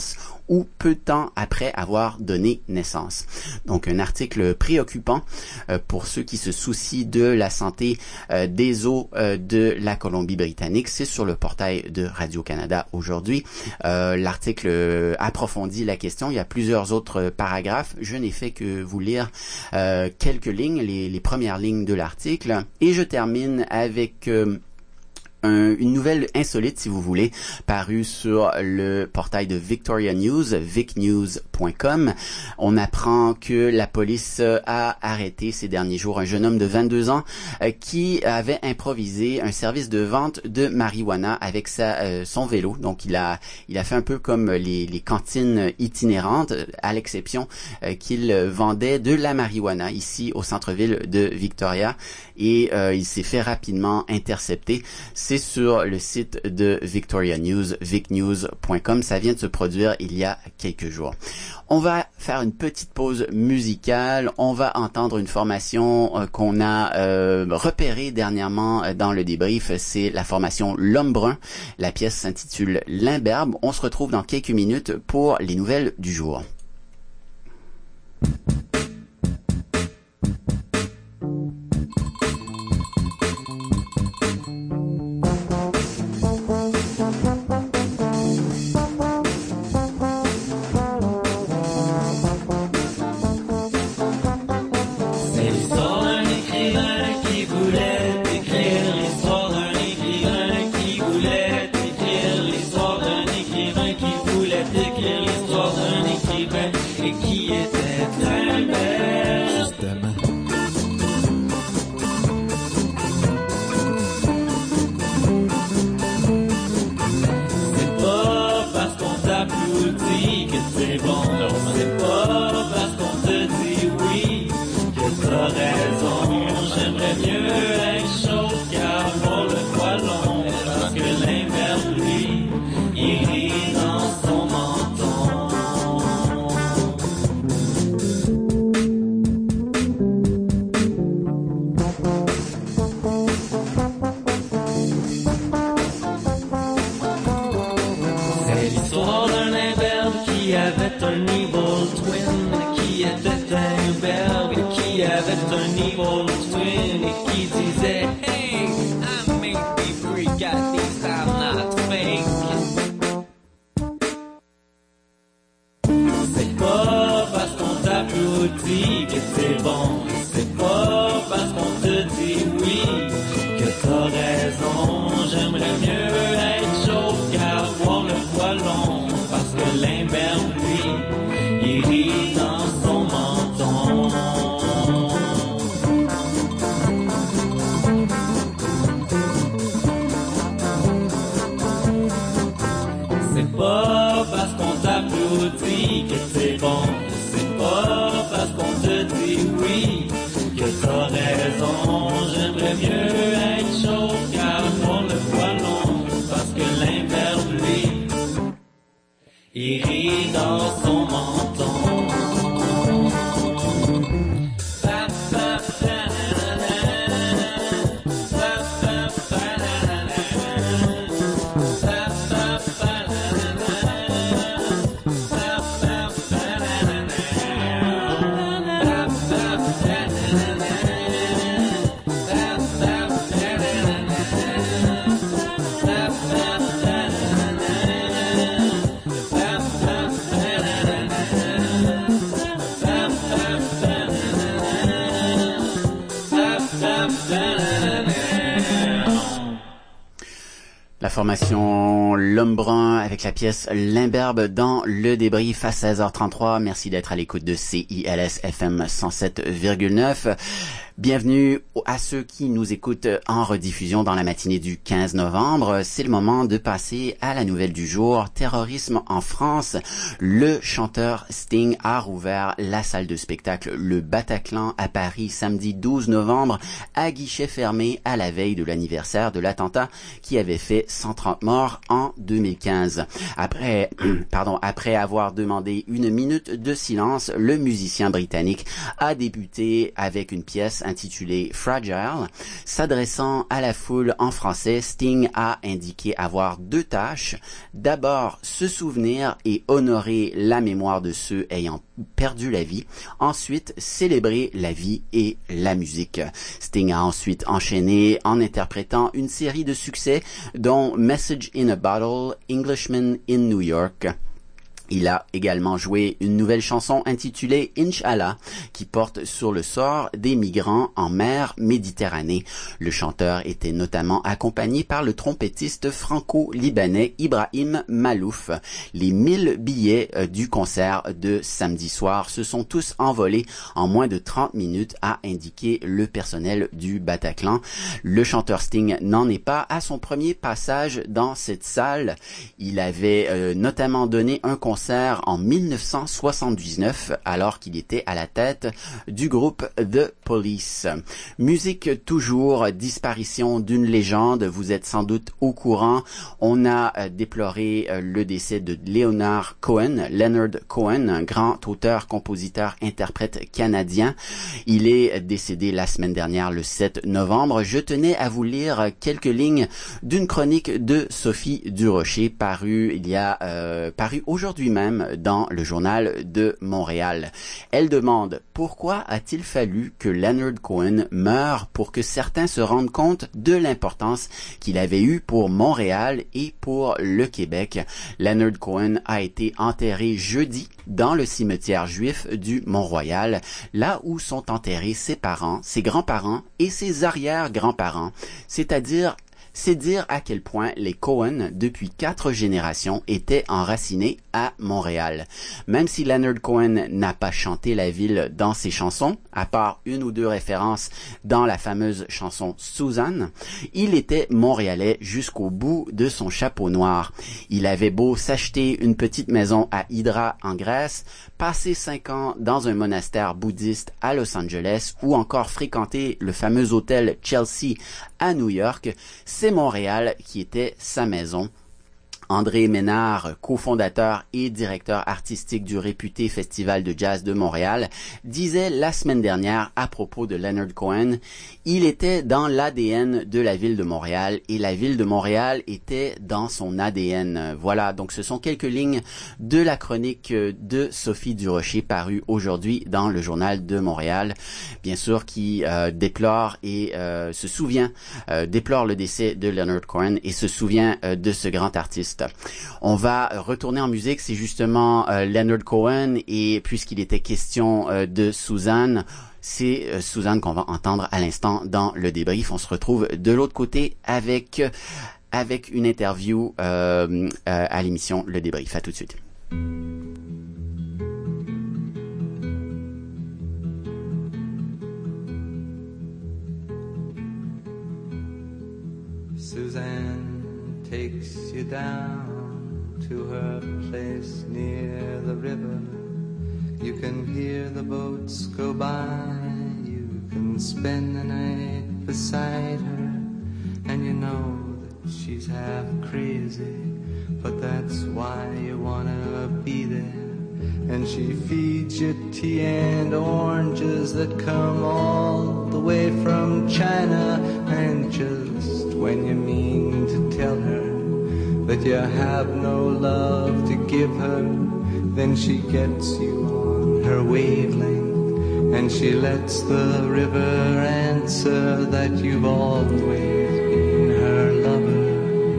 ou peu de temps après avoir donné naissance. Donc un article préoccupant pour ceux qui se soucient de la santé des eaux de la Colombie-Britannique. C'est sur le portail de Radio-Canada aujourd'hui. L'article approfondit la question. Il y a plusieurs autres paragraphes. Je n'ai fait que vous lire quelques lignes, les premières lignes de l'article. Et je termine avec une nouvelle insolite, si vous voulez, parue sur le portail de Victoria News, vicnews.com. On apprend que la police a arrêté ces derniers jours un jeune homme de 22 ans qui avait improvisé un service de vente de marijuana avec son vélo. Donc, il a fait un peu comme les cantines itinérantes, à l'exception qu'il vendait de la marijuana ici au centre-ville de Victoria. Et il s'est fait rapidement intercepter. C'est sur le site de Victoria News, vicnews.com. Ça vient de se produire il y a quelques jours. On va faire une petite pause musicale. On va entendre une formation qu'on a repérée dernièrement dans le débrief. C'est la formation L'Homme Brun. La pièce s'intitule L'Imberbe. On se retrouve dans quelques minutes pour les nouvelles du jour. La formation L'Homme Brun avec la pièce L'Imberbe dans le débrief à 16h33. Merci d'être à l'écoute de CILS FM 107,9. Bienvenue à ceux qui nous écoutent en rediffusion dans la matinée du 15 novembre. C'est le moment de passer à la nouvelle du jour. Terrorisme en France. Le chanteur Sting a rouvert la salle de spectacle Le Bataclan à Paris samedi 12 novembre à guichet fermé à la veille de l'anniversaire de l'attentat qui avait fait 100 230 morts en 2015. Après avoir demandé une minute de silence, le musicien britannique a débuté avec une pièce intitulée Fragile. S'adressant à la foule en français, Sting a indiqué avoir deux tâches. D'abord, se souvenir et honorer la mémoire de ceux ayant perdu la vie. Ensuite, célébrer la vie et la musique. Sting a ensuite enchaîné en interprétant une série de succès dont Message in a Bottle, Englishman in New York. Il a également joué une nouvelle chanson intitulée Inch'Allah qui porte sur le sort des migrants en mer Méditerranée. Le chanteur était notamment accompagné par le trompettiste franco-libanais Ibrahim Malouf. Les 1000 billets du concert de samedi soir se sont tous envolés en moins de 30 minutes, a indiqué le personnel du Bataclan. Le chanteur Sting n'en est pas à son premier passage dans cette salle. Il avait notamment donné un concert en 1979 alors qu'il était à la tête du groupe The Police. Musique toujours, disparition d'une légende, vous êtes sans doute au courant. On a déploré le décès de Leonard Cohen, Leonard Cohen, un grand auteur, compositeur, interprète canadien. Il est décédé la semaine dernière, le 7 novembre. Je tenais à vous lire quelques lignes d'une chronique de Sophie Durocher parue aujourd'hui même dans le journal de Montréal. Elle demande « Pourquoi a-t-il fallu que Leonard Cohen meure pour que certains se rendent compte de l'importance qu'il avait eue pour Montréal et pour le Québec ?» Leonard Cohen a été enterré jeudi dans le cimetière juif du Mont-Royal, là où sont enterrés ses parents, ses grands-parents et ses arrière-grands-parents, c'est dire à quel point les Cohen, depuis 4 générations, étaient enracinés à Montréal. Même si Leonard Cohen n'a pas chanté la ville dans ses chansons, à part une ou deux références dans la fameuse chanson Suzanne, il était montréalais jusqu'au bout de son chapeau noir. Il avait beau s'acheter une petite maison à Hydra en Grèce, passer 5 ans dans un monastère bouddhiste à Los Angeles ou encore fréquenter le fameux hôtel Chelsea à New York, c'est Montréal qui était sa maison. André Ménard, cofondateur et directeur artistique du réputé Festival de jazz de Montréal, disait la semaine dernière à propos de Leonard Cohen, il était dans l'ADN de la ville de Montréal et la ville de Montréal était dans son ADN. Voilà, donc ce sont quelques lignes de la chronique de Sophie Durocher parue aujourd'hui dans le journal de Montréal, bien sûr qui déplore et se souvient, déplore le décès de Leonard Cohen et se souvient de ce grand artiste. On va retourner en musique, c'est justement Leonard Cohen et puisqu'il était question de Suzanne, c'est Suzanne qu'on va entendre à l'instant dans le débrief. On se retrouve de l'autre côté avec une interview à l'émission Le Débrief. À tout de suite. Suzanne takes you down to her place near the river. You can hear the boats go by. You can spend the night beside her. And you know that she's half crazy, but that's why you wanna be there. And she feeds you tea and oranges that come all the way from China. And just when you mean to tell her that you have no love to give her, then she gets you on her wavelength, and she lets the river answer that you've always been her lover.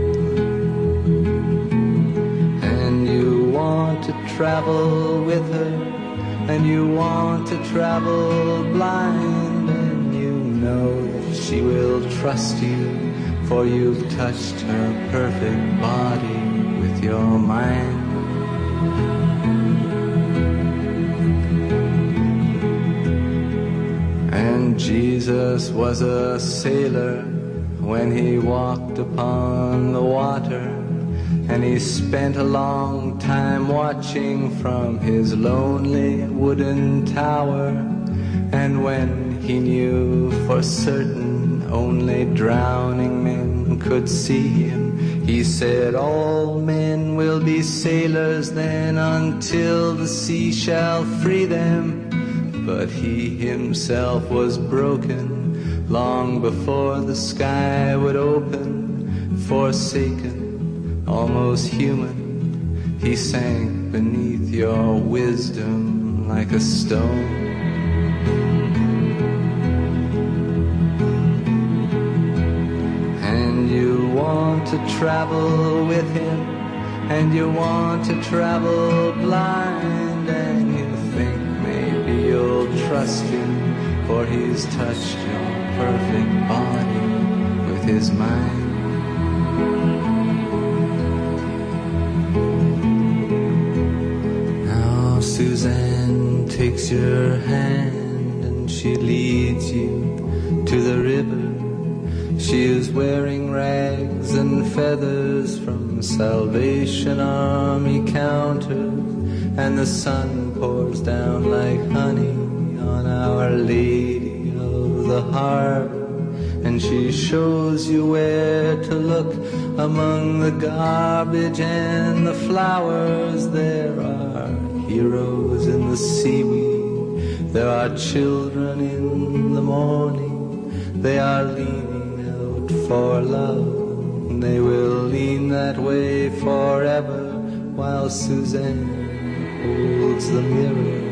And you want to travel with her, and you want to travel blind, and you know that she will trust you, for you've touched her perfect body with your mind. And Jesus was a sailor when he walked upon the water, and he spent a long time watching from his lonely wooden tower. And And when he knew for certain only drowning men could see him, he said, all men will be sailors then until the sea shall free them. But he himself was broken long before the sky would open. Forsaken, almost human, he sank beneath your wisdom like a stone. And you want to travel with him, and you want to travel blind, and you think maybe you'll trust him, for he's touched your perfect body with his mind. Now Suzanne takes your hand and she leads you to the river. She is wearing rags and feathers from Salvation Army counters, and the sun pours down like honey on Our Lady of the Harbor. And she shows you where to look among the garbage and the flowers. There are heroes in the seaweed, there are children in the morning. They are leaning out for love, they will lean that way forever, while Suzanne holds the mirror.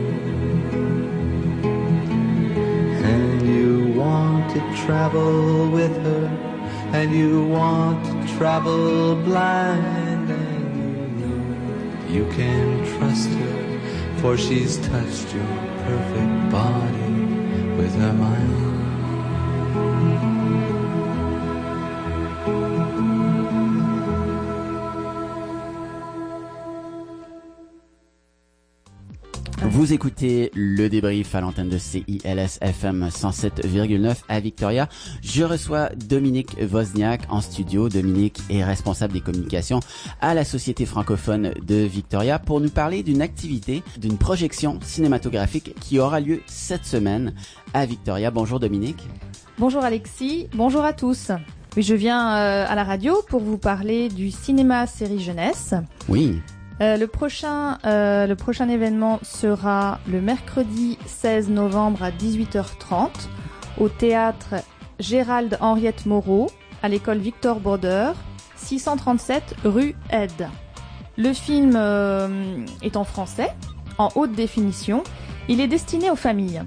And you want to travel with her, and you want to travel blind, and you know you can trust her, for she's touched your perfect body with her mind. Vous écoutez le débrief à l'antenne de CILS FM 107,9 à Victoria. Je reçois Dominique Wozniak en studio. Dominique est responsable des communications à la Société francophone de Victoria pour nous parler d'une activité, d'une projection cinématographique qui aura lieu cette semaine à Victoria. Bonjour Dominique. Bonjour Alexis, bonjour à tous. Oui, je viens à la radio pour vous parler du cinéma série jeunesse. Oui. Le prochain événement sera le mercredi 16 novembre à 18h30 au théâtre Gérald Henriette Moreau à l'école Victor Border, 637 rue Aide. Le film est en français, en haute définition. Il est destiné aux familles.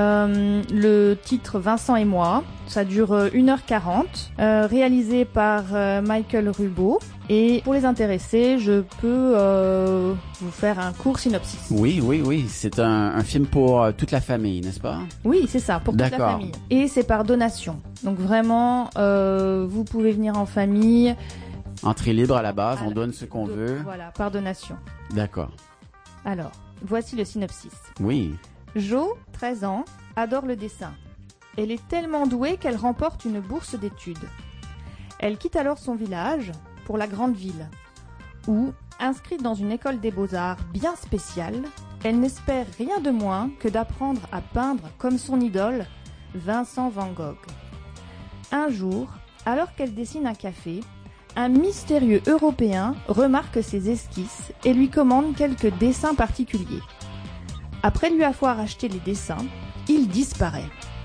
Le titre Vincent et moi, ça dure 1h40, réalisé par Michael Rubo. Et pour les intéressés, je peux vous faire un court synopsis. Oui, c'est un film pour toute la famille, n'est-ce pas? Oui, c'est ça, pour toute la famille. Et c'est par donation. Donc vraiment, vous pouvez venir en famille. Entrée libre à la base, on donne ce qu'on veut. Voilà, par donation. D'accord. Alors, voici le synopsis. Oui. Jo, 13 ans, adore le dessin. Elle est tellement douée qu'elle remporte une bourse d'études. Elle quitte alors son village pour la grande ville, où, inscrite dans une école des beaux-arts bien spéciale, elle n'espère rien de moins que d'apprendre à peindre comme son idole, Vincent van Gogh. Un jour, alors qu'elle dessine un café, un mystérieux Européen remarque ses esquisses et lui commande quelques dessins particuliers. Après lui avoir acheté les dessins, il disparaît.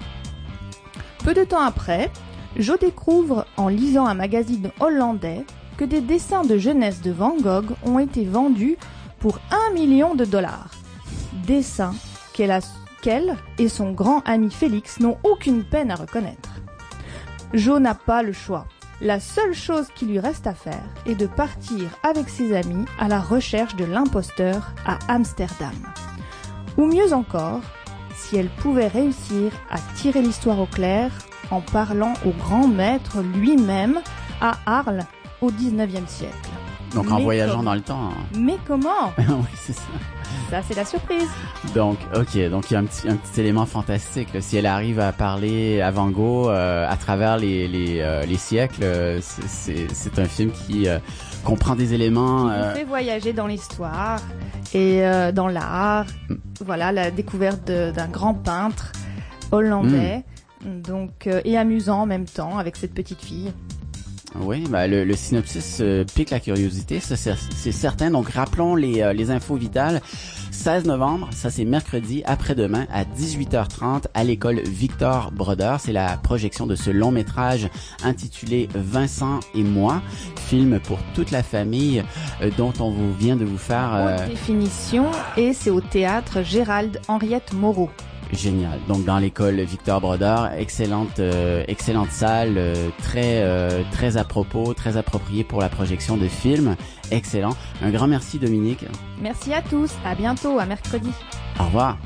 Peu de temps après, Jo découvre, en lisant un magazine hollandais, que des dessins de jeunesse de Van Gogh ont été vendus pour $1 million. Dessins qu'elle et son grand ami Félix n'ont aucune peine à reconnaître. Jo n'a pas le choix. La seule chose qui lui reste à faire est de partir avec ses amis à la recherche de l'imposteur à Amsterdam. Ou mieux encore, si elle pouvait réussir à tirer l'histoire au clair en parlant au grand maître lui-même à Arles au 19e siècle. Donc en voyageant dans le temps. Mais comment? Oui, c'est ça. Ça, c'est la surprise. Donc, ok, donc il y a un petit élément fantastique. Là. Si elle arrive à parler à Van Gogh à travers les siècles, c'est un film qui comprend des éléments... Qui fait voyager dans l'histoire et dans l'art. Voilà, la découverte d'un grand peintre hollandais, donc et amusant en même temps avec cette petite fille. Oui, le synopsis pique la curiosité, ça c'est certain. Donc rappelons les infos vitales. 16 novembre, ça c'est mercredi, après-demain, à 18h30, à l'école Victor Brodeur. C'est la projection de ce long métrage intitulé Vincent et moi, film pour toute la famille dont on vient de vous faire... Haute définition, et c'est au théâtre Gérald Henriette Moreau. Génial. Donc dans l'école Victor Brodeur, excellente salle, très à propos, très appropriée pour la projection de films. Excellent. Un grand merci Dominique. Merci à tous. À bientôt, à mercredi. Au revoir.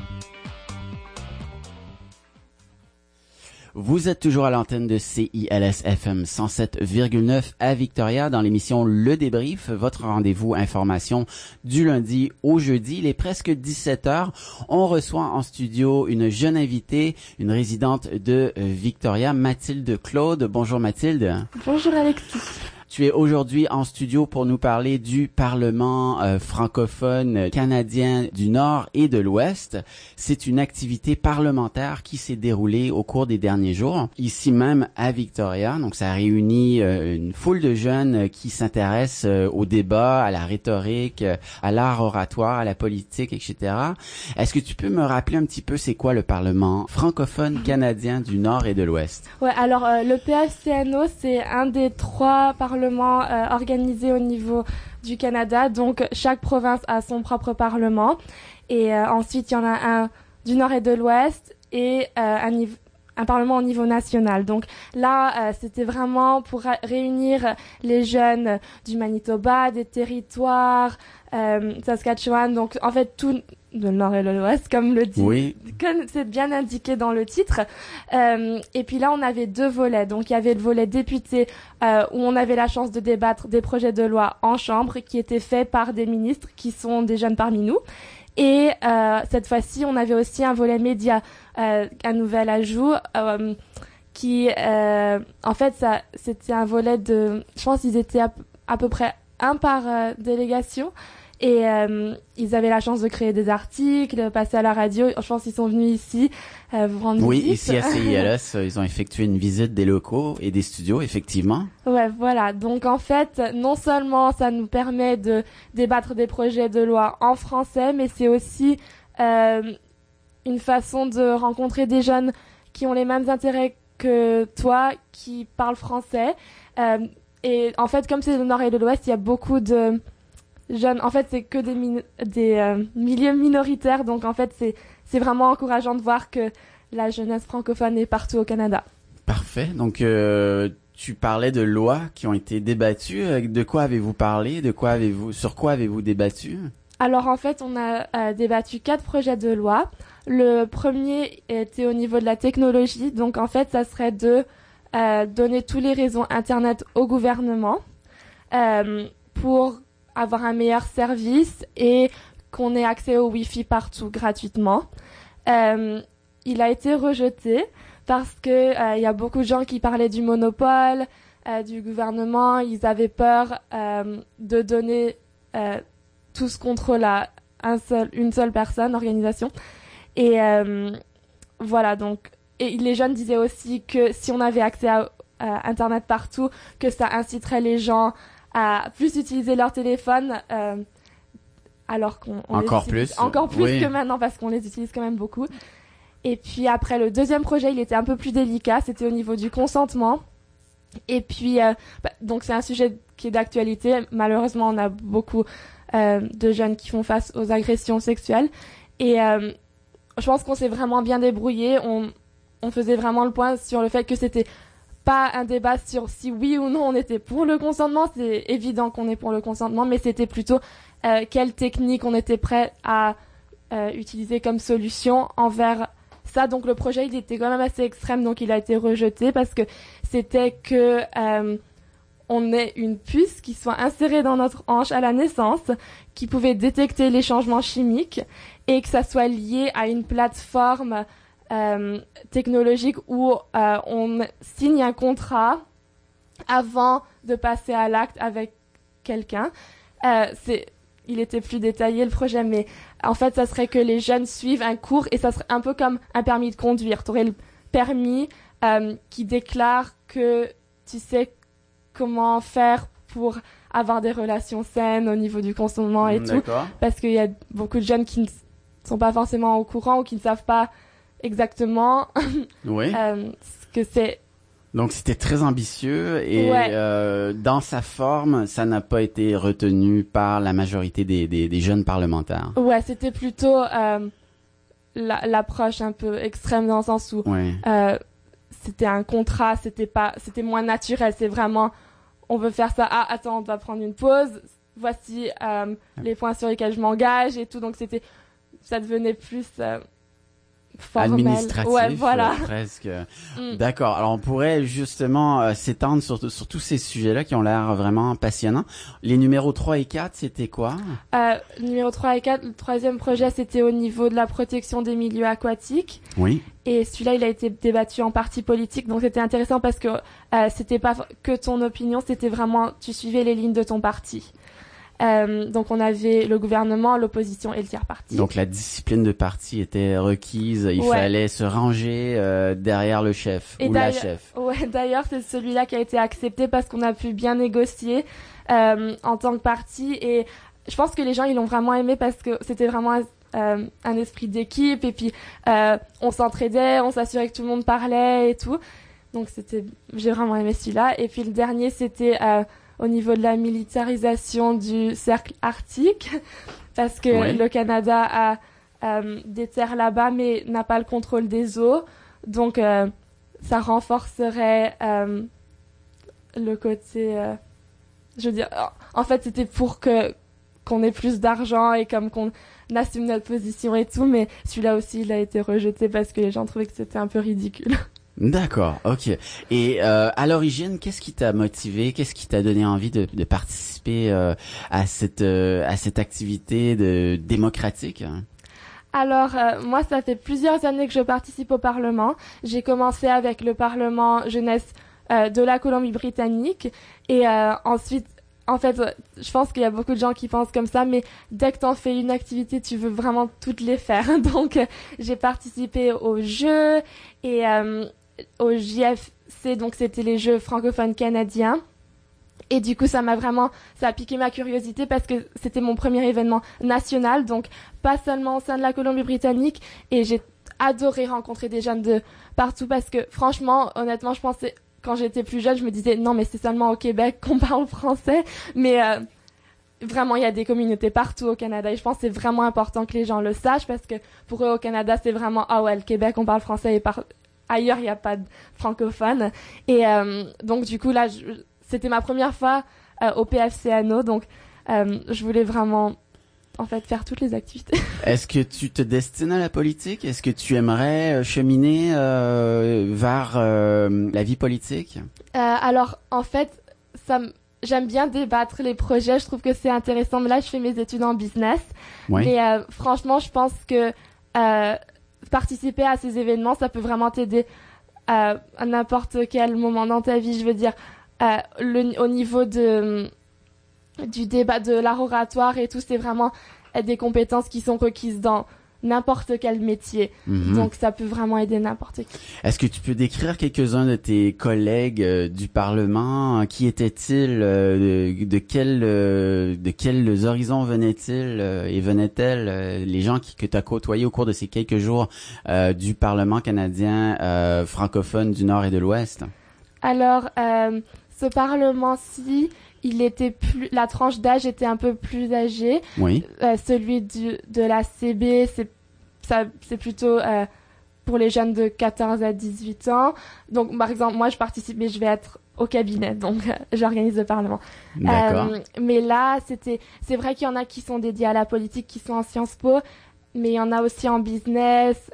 Vous êtes toujours à l'antenne de CILS FM 107,9 à Victoria dans l'émission Le Débrief, votre rendez-vous information du lundi au jeudi. Il est presque 17h. On reçoit en studio une jeune invitée, une résidente de Victoria, Mathilde Claude. Bonjour Mathilde. Bonjour Alexis. Tu es aujourd'hui en studio pour nous parler du Parlement francophone canadien du Nord et de l'Ouest. C'est une activité parlementaire qui s'est déroulée au cours des derniers jours, ici même à Victoria. Donc ça réunit une foule de jeunes qui s'intéressent au débat, à la rhétorique, à l'art oratoire, à la politique, etc. Est-ce que tu peux me rappeler un petit peu c'est quoi le Parlement francophone canadien du Nord et de l'Ouest? Ouais, alors le PFCNO, c'est un des 3 parlements organisé au niveau du Canada. Donc, chaque province a son propre parlement. Et ensuite, il y en a un du Nord et de l'Ouest et un parlement au niveau national. Donc là, c'était vraiment pour réunir les jeunes du Manitoba, des territoires, Saskatchewan. Donc, en fait, tout de Nord et de l'Ouest, comme le dit, oui. Comme c'est bien indiqué dans le titre. Et puis là, on avait 2 volets. Donc, il y avait le volet député où on avait la chance de débattre des projets de loi en chambre qui étaient faits par des ministres qui sont des jeunes parmi nous. Et cette fois-ci, on avait aussi un volet média, un nouvel ajout qui, en fait, ça, c'était un volet de, je pense qu'ils étaient à peu près 1 par délégation. Et ils avaient la chance de créer des articles, de passer à la radio. Je pense qu'ils sont venus ici vous rendre visite. Oui, visite. ici à CILS, ils ont effectué une visite des locaux et des studios, effectivement. Ouais, voilà. Donc en fait, non seulement ça nous permet de débattre des projets de loi en français, mais c'est aussi une façon de rencontrer des jeunes qui ont les mêmes intérêts que toi, qui parlent français. Et en fait, comme c'est le Nord et l'Ouest, il y a beaucoup de jeunes. En fait, c'est que des milieux minoritaires. Donc, en fait, c'est vraiment encourageant de voir que la jeunesse francophone est partout au Canada. Parfait. Donc, tu parlais de lois qui ont été débattues. De quoi avez-vous parlé? Sur quoi avez-vous débattu? Alors, en fait, on a débattu 4 projets de loi. Le premier était au niveau de la technologie. Donc, en fait, ça serait de donner tous les réseaux Internet au gouvernement pour avoir un meilleur service et qu'on ait accès au Wi-Fi partout gratuitement. Il a été rejeté parce que il y a beaucoup de gens qui parlaient du monopole du gouvernement. Ils avaient peur de donner tout ce contrôle à une seule personne, organisation. Et voilà, donc. Et les jeunes disaient aussi que si on avait accès à Internet partout, que ça inciterait les gens à plus utiliser leur téléphone, alors qu'on encore plus oui. Que maintenant parce qu'on les utilise quand même beaucoup. Et puis après, le deuxième projet, il était un peu plus délicat, c'était au niveau du consentement. Et puis donc c'est un sujet qui est d'actualité. Malheureusement, on a beaucoup de jeunes qui font face aux agressions sexuelles. Et je pense qu'on s'est vraiment bien débrouillé. On faisait vraiment le point sur le fait que c'était pas un débat sur si oui ou non on était pour le consentement. C'est évident qu'on est pour le consentement, mais c'était plutôt quelle technique on était prêt à utiliser comme solution envers ça. Donc le projet, il était quand même assez extrême, donc il a été rejeté parce que c'était que on ait une puce qui soit insérée dans notre hanche à la naissance, qui pouvait détecter les changements chimiques et que ça soit lié à une plateforme technologique où on signe un contrat avant de passer à l'acte avec quelqu'un. il était plus détaillé le projet, mais en fait, ça serait que les jeunes suivent un cours et ça serait un peu comme un permis de conduire. Tu aurais le permis qui déclare que tu sais comment faire pour avoir des relations saines au niveau du consentement et tout. Parce qu'il y a beaucoup de jeunes qui ne sont pas forcément au courant ou qui ne savent pas exactement ce que c'est. Donc c'était très ambitieux et dans sa forme, ça n'a pas été retenu par la majorité des jeunes parlementaires. Ouais, c'était plutôt l'approche un peu extrême dans le sens où c'était un contrat, c'était moins naturel. C'est vraiment, on veut faire ça. Ah, attends, on doit prendre une pause. Voici les points sur lesquels je m'engage et tout. Donc ça devenait plus formel. Administratif, voilà. presque. D'accord. Alors on pourrait justement s'étendre sur tous ces sujets-là qui ont l'air vraiment passionnants. Les numéros 3 et 4, c'était quoi? Numéro 3 et 4, le troisième projet, c'était au niveau de la protection des milieux aquatiques. Oui. Et celui-là, il a été débattu en parti politique. Donc c'était intéressant parce que c'était pas que ton opinion, c'était vraiment, tu suivais les lignes de ton parti. Donc on avait le gouvernement, l'opposition et le tiers parti. Donc la discipline de parti était requise, il fallait se ranger derrière le chef ou la chef. Ouais, d'ailleurs c'est celui-là qui a été accepté parce qu'on a pu bien négocier en tant que parti et je pense que les gens ils l'ont vraiment aimé parce que c'était vraiment un esprit d'équipe et puis on s'entraidait, on s'assurait que tout le monde parlait et tout. Donc j'ai vraiment aimé celui-là et puis le dernier c'était au niveau de la militarisation du cercle arctique, parce que le Canada a des terres là-bas, mais n'a pas le contrôle des eaux. Donc, ça renforcerait le côté... je veux dire, en fait, c'était pour qu'on ait plus d'argent et comme qu'on assume notre position et tout, mais celui-là aussi, il a été rejeté parce que les gens trouvaient que c'était un peu ridicule. D'accord, ok. Et à l'origine, qu'est-ce qui t'a motivé, qu'est-ce qui t'a donné envie de participer à cette activité démocratique? Alors, moi, ça fait plusieurs années que je participe au Parlement. J'ai commencé avec le Parlement jeunesse de la Colombie-Britannique et ensuite, en fait, je pense qu'il y a beaucoup de gens qui pensent comme ça, mais dès que t'en fais une activité, tu veux vraiment toutes les faire. Donc, j'ai participé aux Jeux et au JFC, donc c'était les Jeux francophones canadiens. Et du coup, ça a piqué ma curiosité parce que c'était mon premier événement national, donc pas seulement au sein de la Colombie-Britannique. Et j'ai adoré rencontrer des jeunes de partout parce que franchement, honnêtement, je pensais, quand j'étais plus jeune, je me disais non, mais c'est seulement au Québec qu'on parle français. Mais vraiment, il y a des communautés partout au Canada et je pense que c'est vraiment important que les gens le sachent parce que pour eux, au Canada, c'est vraiment ah ouais, le Québec, on parle français et ailleurs, il n'y a pas de francophone. Et donc, du coup, là, c'était ma première fois au PFCNO, donc je voulais vraiment, en fait, faire toutes les activités. Est-ce que tu te destines à la politique? Est-ce que tu aimerais cheminer vers la vie politique? Alors, en fait, j'aime bien débattre les projets. Je trouve que c'est intéressant. Mais là, je fais mes études en business. Oui. Mais franchement, je pense que participer à ces événements, ça peut vraiment t'aider à n'importe quel moment dans ta vie. Je veux dire, au niveau du débat, de l'art oratoire et tout, c'est vraiment des compétences qui sont requises dans n'importe quel métier. Mm-hmm. Donc, ça peut vraiment aider n'importe qui. Est-ce que tu peux décrire quelques-uns de tes collègues du Parlement? Qui étaient-ils? De quels horizons venaient-ils et venaient-elles? Les gens que tu as côtoyés au cours de ces quelques jours du Parlement canadien francophone du Nord et de l'Ouest? Alors, ce Parlement-ci, la tranche d'âge était un peu plus âgée. Oui. Celui de la CB, c'est plutôt pour les jeunes de 14 à 18 ans. Donc, par exemple, moi, je participe, mais je vais être au cabinet, donc j'organise le Parlement. D'accord. Mais là, c'est vrai qu'il y en a qui sont dédiés à la politique, qui sont en Sciences Po, mais il y en a aussi en business.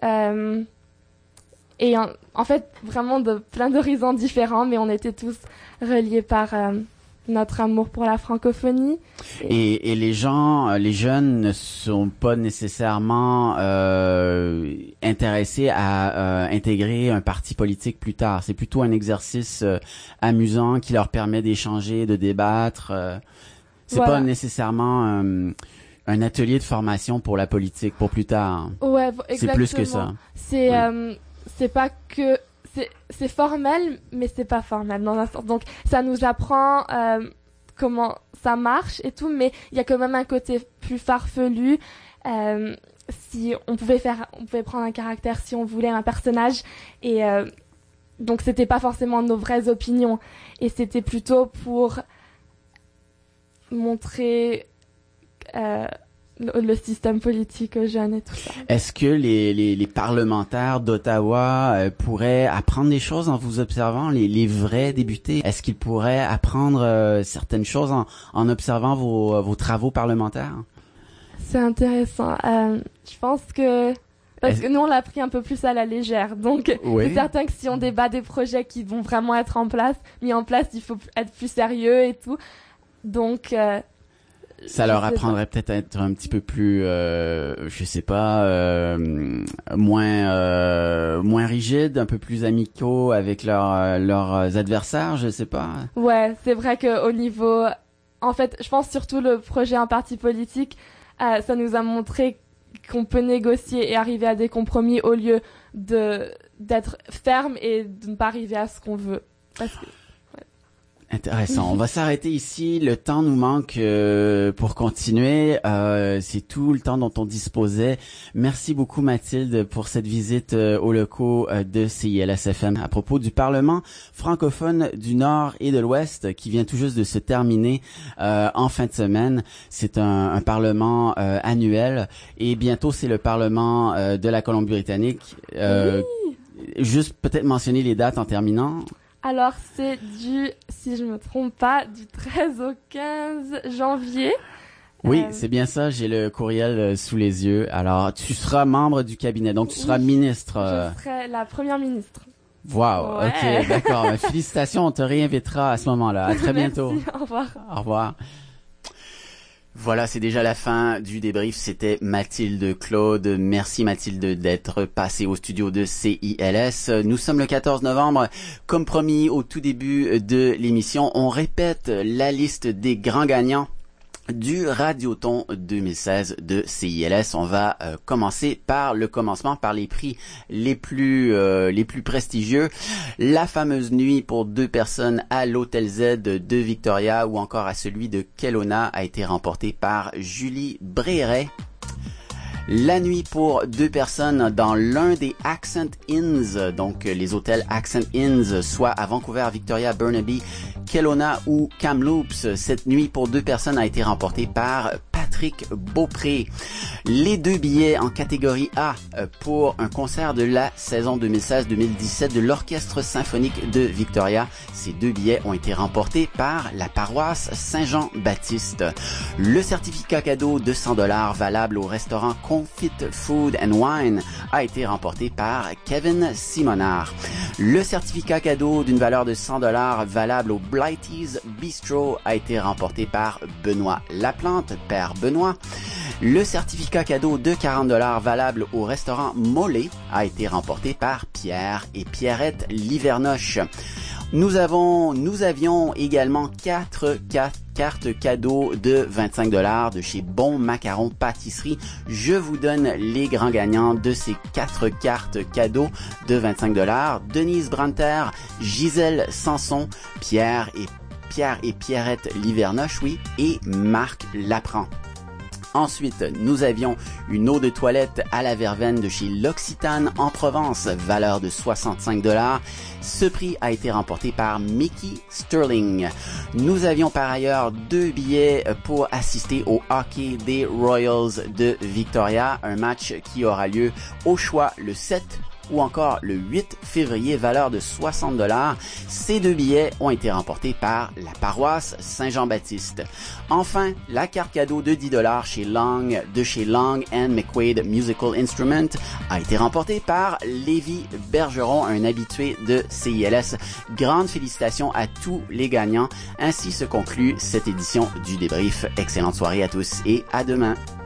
Et en fait, vraiment de plein d'horizons différents, mais on était tous reliés par notre amour pour la francophonie. Et les jeunes ne sont pas nécessairement intéressés à intégrer un parti politique plus tard. C'est plutôt un exercice amusant qui leur permet d'échanger, de débattre. C'est pas nécessairement Un atelier de formation pour la politique, pour plus tard. Ouais, exactement. C'est plus que ça. C'est pas que... C'est formel, mais c'est pas formel dans un sens. Donc, ça nous apprend comment ça marche et tout, mais il y a quand même un côté plus farfelu. Si on pouvait prendre un caractère si on voulait, un personnage, et donc c'était pas forcément nos vraies opinions, et c'était plutôt pour montrer le système politique aux jeunes et tout ça. Est-ce que les parlementaires d'Ottawa pourraient apprendre des choses en vous observant, les vrais députés? Est-ce qu'ils pourraient apprendre certaines choses en observant vos travaux parlementaires? C'est intéressant. Je pense que... Parce que nous, on l'a pris un peu plus à la légère. Donc, oui. C'est certain que si on débat des projets qui vont vraiment être mis en place, il faut être plus sérieux et tout. Donc... ça leur apprendrait peut-être à être un petit peu plus, je sais pas, moins rigide, un peu plus amicaux avec leurs adversaires, je sais pas. Ouais, c'est vrai qu'au niveau... En fait, je pense surtout le projet en parti politique, ça nous a montré qu'on peut négocier et arriver à des compromis au lieu d'être ferme et de ne pas arriver à ce qu'on veut. Parce que... Intéressant. On va s'arrêter ici. Le temps nous manque pour continuer. C'est tout le temps dont on disposait. Merci beaucoup Mathilde pour cette visite aux locaux de CILS-FM à propos du Parlement francophone du Nord et de l'Ouest qui vient tout juste de se terminer en fin de semaine. C'est un Parlement annuel et bientôt c'est le Parlement de la Colombie-Britannique. Oui. Juste peut-être mentionner les dates en terminant. Alors, c'est si je me trompe pas, du 13 au 15 janvier. Oui, c'est bien ça. J'ai le courriel sous les yeux. Alors, tu seras membre du cabinet, donc tu seras ministre. Je serai la première ministre. Wow, ouais. Ok, d'accord. Félicitations, on te réinvitera à ce moment-là. À très bientôt. Merci, au revoir. Au revoir. Voilà, c'est déjà la fin du débrief. C'était Mathilde Claude. Merci Mathilde d'être passée au studio de CILS. Nous sommes le 14 novembre. Comme promis au tout début de l'émission, on répète la liste des grands gagnants du Radioton 2016 de CILS. On va commencer par le commencement, par les prix les plus prestigieux. La fameuse nuit pour 2 personnes à l'Hôtel Z de Victoria ou encore à celui de Kelowna a été remportée par Julie Bréret. La nuit pour 2 personnes dans l'un des Accent Inns, donc les hôtels Accent Inns, soit à Vancouver, Victoria, Burnaby, Kelowna ou Kamloops. Cette nuit pour 2 personnes a été remportée par Patrick Beaupré. Les 2 billets en catégorie A pour un concert de la saison 2016-2017 de l'Orchestre symphonique de Victoria. Ces 2 billets ont été remportés par la paroisse Saint-Jean-Baptiste. Le certificat cadeau de $100 valable au restaurant Confit Food and Wine a été remporté par Kevin Simonard. Le certificat cadeau d'une valeur de $100 valable au Blighty's Bistro a été remporté par Benoît Laplante, Père Benoît. Le certificat cadeau de $40 valable au restaurant Mollet a été remporté par Pierre et Pierrette Livernoche. Nous avions également 4 cartes cadeaux de $25 de chez Bon Macaron Pâtisserie. Je vous donne les grands gagnants de ces 4 cartes cadeaux de $25. Denise Branter, Gisèle Sanson, Pierre et Pierrette Livernoche, oui, et Marc Laprand. Ensuite, nous avions une eau de toilette à la verveine de chez L'Occitane en Provence, valeur de $65. Ce prix a été remporté par Mickey Sterling. Nous avions par ailleurs 2 billets pour assister au hockey des Royals de Victoria, un match qui aura lieu au choix le 7 ou encore le 8 février, valeur de $60. Ces 2 billets ont été remportés par la paroisse Saint-Jean-Baptiste. Enfin, la carte cadeau de $10 de chez Long & McQuaid Musical Instrument a été remportée par Lévi Bergeron, un habitué de CILS. Grandes félicitations à tous les gagnants. Ainsi se conclut cette édition du débrief. Excellente soirée à tous et à demain.